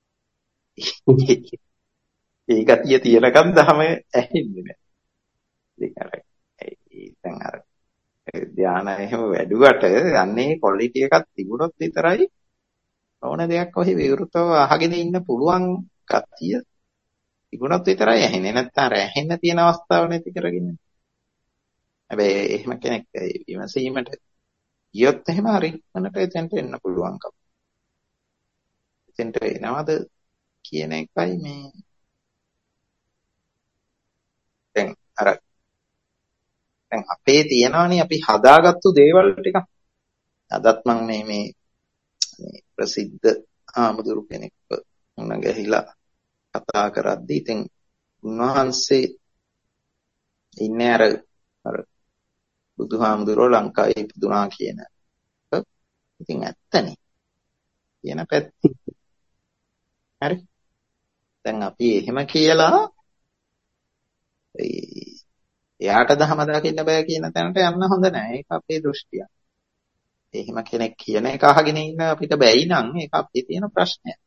ඒ ගතිය තියෙනකම් දහම ඇහෙන්නේ නැහැ. දැන් අර ධානය එහෙම වැඩුවට යන්නේ ක්වොලිටි එකක් තිබුණොත් විතරයි ඕන දෙයක් ඔහි විවෘතව අහගෙන ඉන්න පුළුවන් ගතිය තිබුණොත් විතරයි ඇහෙන්නේ. නැත්නම් අර ඇහෙන්න තියෙන අවස්ථාව නැති කරගෙන. හැබැයි එහෙම කෙනෙක් විමසීමට ගියොත් එහෙම හරි මොනට එතෙන්ට එන්න පුළුවන්කම. එතෙන්ට එනවද කියන එකයි මේ දැන් අපේ තියනවානේ අපි හදාගත්තු දේවල් ටික. අදත් මම මේ ප්‍රසිද්ධ ආමදුරු කෙනෙක් උණ ගැහිලා කතා කරද්දී ඉතින් උන්වහන්සේ ඉන්නේ අර බුදුහාමුදුරුවෝ ලංකාවේ ඉපදුනා කියන ඉතින් ඇත්තනේ කියන පැත්ත. හරි. දැන් අපි එහෙම කියලා එයාට දහම දකින්න බෑ කියන තැනට යන්න හොඳ නෑ. ඒක අපේ දෘෂ්ටිය. එහෙම කෙනෙක් කියන එක අහගෙන ඉන්න අපිට බැයි නම් ඒක අපේ තියෙන ප්‍රශ්නයක්.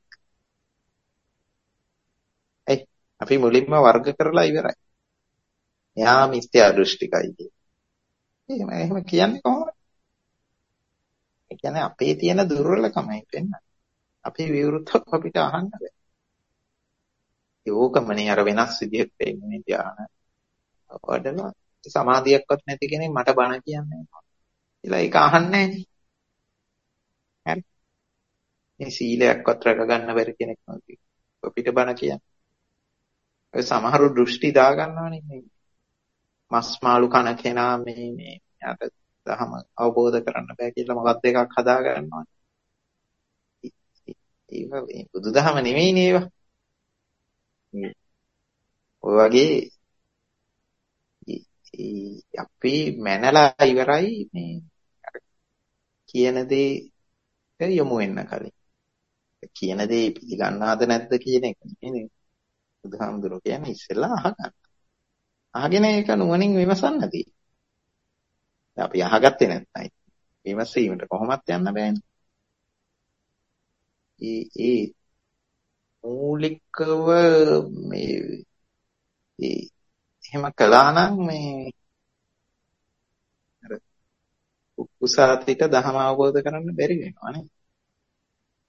අපි මුලින්ම වර්ග කරලා ඉවරයි. එයා මිත්‍යා දෘෂ්ටිකයි කියන්නේ. එහෙම කියන්නේ කොහොමද? ඒ කියන්නේ අපේ තියෙන දුර්වලකමයි වෙන්නේ. අපේ විවෘතව අපිට අහන්න බෑ. ඒකමනේ අර වෙනස් විදිහට ඉන්නේ ධානය. වඩනවා සමාධියක්වත් නැති කෙනෙක් මට බණ කියන්නේ කියලා ඒක අහන්නේ නැහැ. හරි. මේ සීලයක්වත් රැක ගන්න බැරි කෙනෙක් නෙවෙයි. අපිට බණ කියන්නේ. ඔය සමහරු දෘෂ්ටි දා ගන්නවනේ මේ මස් මාළු කන කෙනා මේ යාට දහම අවබෝධ කරන්න බෑ කියලා මොකක්ද එකක් හදා ගන්නවා. ඒක බුදුදහම නෙවෙයිනේ ඒවා. ඔය වගේ අපි මැනලා ඉවරයි මේ කියන දේ යොමු වෙන්න කලින්. කියන දේ පිළිගන්නාද නැද්ද කියන එක නෙමෙයි. බුදුහාමුදුරුවෝ කියන්නේ ඉස්සෙල්ලා අහගන්න. අහගෙන ඒක නුවණින් විමසන්න තියෙන්නේ. අපි අහගත්තේ නැත්නම් විමසීමට කොහොමත් යන්න බෑනේ. ඒ මූලිකව මේ එහෙම කළා නම් මේ අර උසාතිට දහම අවබෝධ කරගන්න බැරි වෙනවා නේ.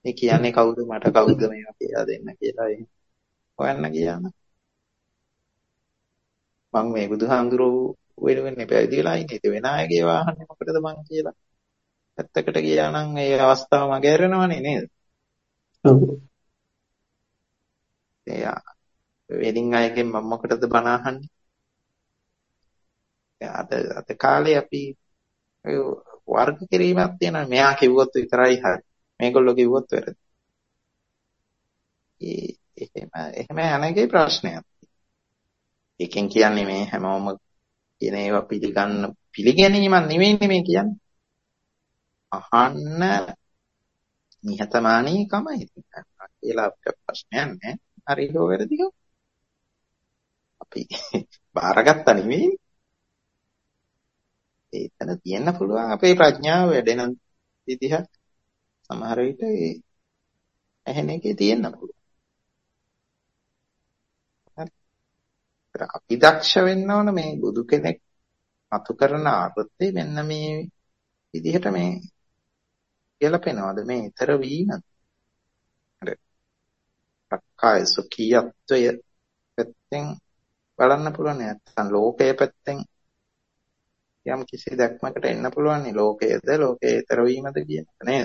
මේ කියන්නේ කවුද මට කවුද මේවා කියලා දෙන්න කියලා එහෙම හොයන්න ගියාම මම මේ බුදුහාමුදුරුවෝ වෙනුවෙන් පැවිදි වෙලා ඉන්නේ. ඒක වෙන අයගේ වාහනේ මොකටද මං කියලා. පැත්තකට ගියා නම් ඒ අවස්ථාව මගේ ඇරෙනවනේ නේද? ඔව්. එයා වෙනින් අයගෙන් මම මොකටද බණ අහන්නේ? අද කාලේ අපි වර්ග කිරීමක් තියෙනවා. මෙයා කිව්වොත් විතරයි හරි. මේගොල්ලෝ කිව්වොත් වැරදි. එහෙම අනගේ ප්‍රශ්නයක්. එකෙන් කියන්නේ මේ හැමෝම කියන ඒවා පිළිගැනීමක් නෙවෙයි මේ කියන්නේ. අහන්න නිහතමානීකමයි කියලා අපිට ප්‍රශ්නයක් නැහැ. හරි හෝ වැරදිද? අපි බාරගත්තා නෙවෙයි. ඒතන තියෙන්න පුළුවන් අපේ ප්‍රඥාව වැඩෙන විදිහක් සමහර විට ඇහෙන එකේ තියෙන්න පුළුවන්. අපි දක්ෂ වෙන්න ඕන මේ බුදු කෙනෙක් අතු කරන ආර්ථය මෙන්න මේ විදිහට මේ ගැලපෙනවද මේ ඊතර වීමද? අක්කාය සුඛියත්වය පැත්තෙන් බලන්න පුළුවන් නැත්නම් ලෝකයේ පැත්තෙන් යම් කිසි දැක්මකට එන්න පුළුවන් නේ ලෝකයේද ලෝකයේ ඊතර වීමද කියන එක නේද?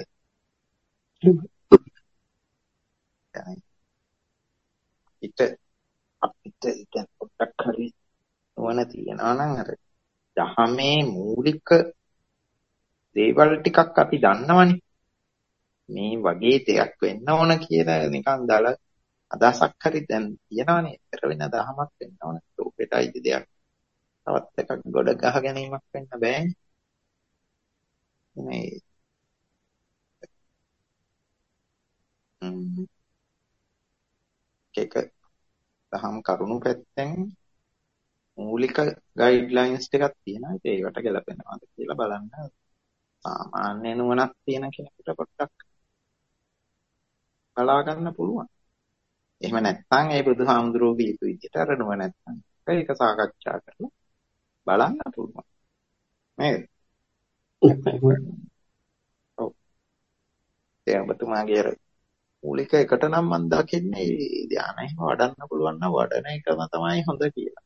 අපිට දැන් පොඩ්ඩක් හරි නොවන තියනවා නම් අර දහමේ මූලික දේවල් ටිකක් අපි දන්නවනේ. මේ වගේ දෙයක් වෙන්න ඕන කියලා නිකන් දල අදහසක් හරි දැන් තියනවනේ. ඊතර වෙන දහමක් වෙන්න ඕන. ලෝකෙටයි දෙයක් තවත් එකක් ගොඩ ගහ ගැනීමක් වෙන්න බෑනේ. මේ එක දහම් කරුණු පැත්තෙන් මූලික ගයිඩ්ලයින්ස් ටිකක් තියෙනවා. ඒකට ගැලපෙනවද කියලා බලන්න සාමාන්‍ය නුවණක් තියෙන කෙනෙකුට පොඩ්ඩක් බලා ගන්න පුළුවන්. එහෙම නැත්නම් ඒ බුදුහාමුදුරුවෝ කියපු විදිහට අර නුවණ නැත්නම් ඒක සාකච්ඡා කරලා බලන්න පුළුවන්. නේද? ඔව්. ඒ ඔබතුමාගේ අර මූලික එකට නම් මම දකින්නේ ධානය වඩන්න පුළුවන් නම් වඩන එකම තමයි හොඳ කියලා.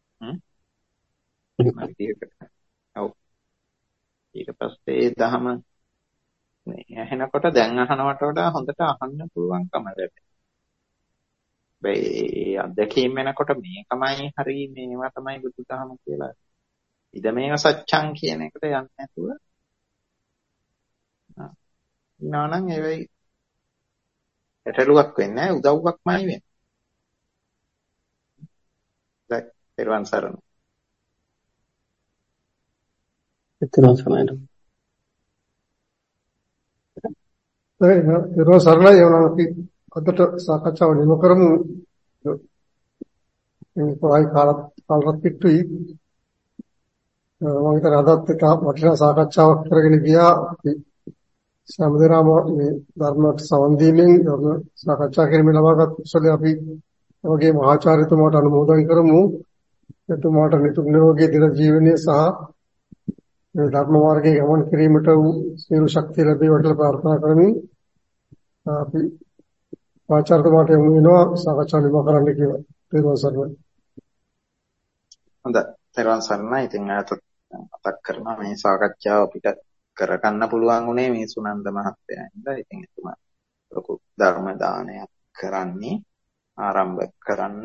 ඔව්. ඊට පස්සේ ඒ දහම මේ ඇහෙනකොට දැන් අහනවට වඩා හොඳට අහන්න පුළුවන්කම ලැබෙනවා. මේ අධ්‍යක්ීම් වෙනකොට මේකමයි හරි මේවා තමයි බුදුදහම කියලා. ඉද මේව සත්‍යං කියන එකට යන්නේ නැතුව ඉන්නවනම් ඒ වෙයි ඇටලුවක් වෙන්නේ නැහැ උදව්වක්මයි වෙන්නේ. දැන් පෙරවන් සරණ. එතන සමහරවිට පෙරවන් සරණයි යනවා අපි අදට සාකච්ඡාව නිම කරමු. මේ පොයි කාලවත් පිටුයි මම හිතන අදත් එක වටිනා සාකච්ඡාවක් කරගෙන ගියා. අපි සම්දේරාම මේ ධර්මයට සම්බන්ධයෙන් සාකච්ඡා කිරීමේ ලබාගත් කුසලයේ අපි ඔබගේ මහාචාර්යතුමාට අනුමෝදන් කරමු. එතුමාට නිරෝගී දින ජීවනයේ සහ මේ ධර්ම මාර්ගයේ ගමන් කිරීමට සියලු ශක්තිය ලැබේවා කියලා ප්‍රාර්ථනා කරමින් අපි ආචාර්යතුමාට යොමු වෙනවා සාකච්ඡා නිම කරන්න කියලා. පෙරවන් සරණයි. හොඳයි. පෙරවන් සරණයි. ඉතින් අයත් මතක් කරනවා මේ සාකච්ඡාව අපිට කරගන්න පුළුවන් උනේ මේ සුනන්ද මහත්තයා ඉඳලා. ඉතින් එතුමා ලොකු ධර්ම දානයක් කරන්නේ ආරම්භ කරන්න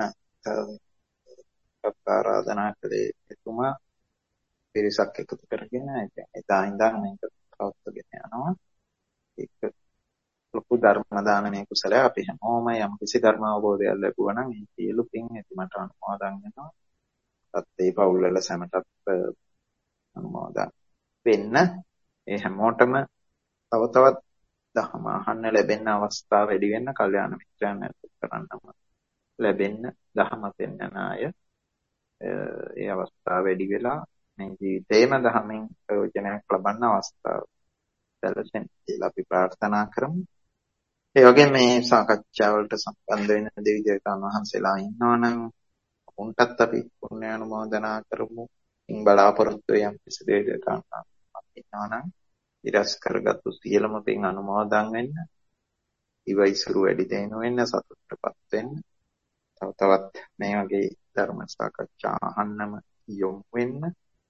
ආරාධනා කළේ එතුමා පිරිසක් එකතු කරගෙන ඉතින් එදා ඉඳන් මේක පවත්වාගෙන යනවා. ඒක ලොකු ධර්ම දානමය කුසලය. අපි හැමෝම යම් කිසි ධර්ම අවබෝධයක් ලැබුවා නම් මේ සියලු පින් එතුමාට අනුමෝදන් වෙනවා. ඒ පවුල් වල සැමටත් අනුමෝදන් වෙන්න. ඒ හැමෝටම තව තවත් ධර්ම අහන්න ලැබෙන අවස්ථාව වැඩි වෙන්න කල්යාණ මිත්‍රයන් ඇතුළු කරන්නම ලැබෙන්න ධර්ම පෙන්වන අය ඒ අවස්ථාව වැඩි වෙලා මේ ජීවිතේම ධර්මයෙන් ප්‍රයෝජනයක් ලබන්න අවස්ථාව සැලසෙන්න කියලා අපි ප්‍රාර්ථනා කරමු. ඒ වගේම මේ සාකච්ඡාවලට සම්බන්ධ වෙන දෙවිදේවතාවුන් වහන්සේලා ඉන්නවනම් උන්ටත් අපි පුණ්‍ය අනුමෝදනා කරමු. ඉන් බලාපොරොත්තු යම් කිසි දෙවිදේවතාවුන් ඉන්නවනම් ඉරස් කරගත්තු සියලුම පින් අනුමෝදන් වෙන්න. ඉවයිසුරු වැඩි දෙනු වෙන්න සතුටටපත් වෙන්න. තව තවත් මේ වගේ ධර්ම සාකච්ඡා අහන්නම යොමු වෙන්න.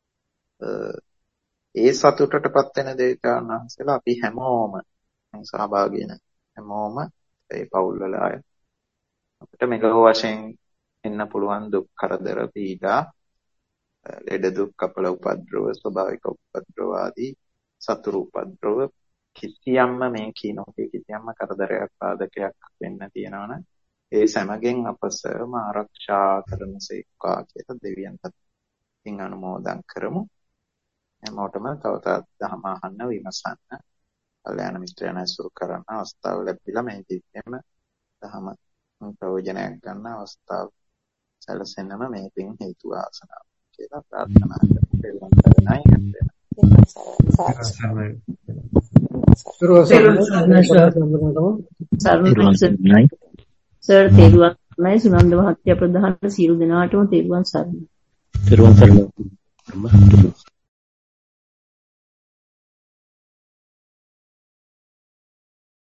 ඒ සතුටටපත් වෙන දෙවියන්වහන්සේලා අපි හැමෝම සහභාගී වෙන හැමෝම ඒ පවුල් වල අය අපිට මෙලොව වශයෙන් එන්න පුළුවන් දුක් කරදර පීඩා ලෙඩ දුක් කපල උපද්‍රව ස්වභාවික උපද්‍රව ආදී සතුරු උපද්‍රව කිසියම්ම මේ කිනෝකේ කිසියම්ම කරදරයක් බාධකයක් වෙන්න තියනවනම් ඒ සමගින් අපසම ආරක්ෂා කරනසේකා කියලා දෙවියන්ට පින් අනුමෝදන් කරමු. හැමෝටම තව තවත් ධර්ම අහන්න විමසන්න කල්යාණ මිත්‍රයන් ඇසුරු කරන අවස්ථාව ලැබිලා මේ ජීවිතේම ධර්ම ප්‍රයෝජනයක් ගන්න අවස්ථාව සැලසෙන්නම මේ පින් හේතු ආසනාව කියලා ප්‍රාර්ථනා සර්වසර්වයි සර් තෙරුවන් සරණයි සුනන්ද මහත්තයා ප්‍රධාන සියලු දෙනාටම තෙරුවන් සරණයි.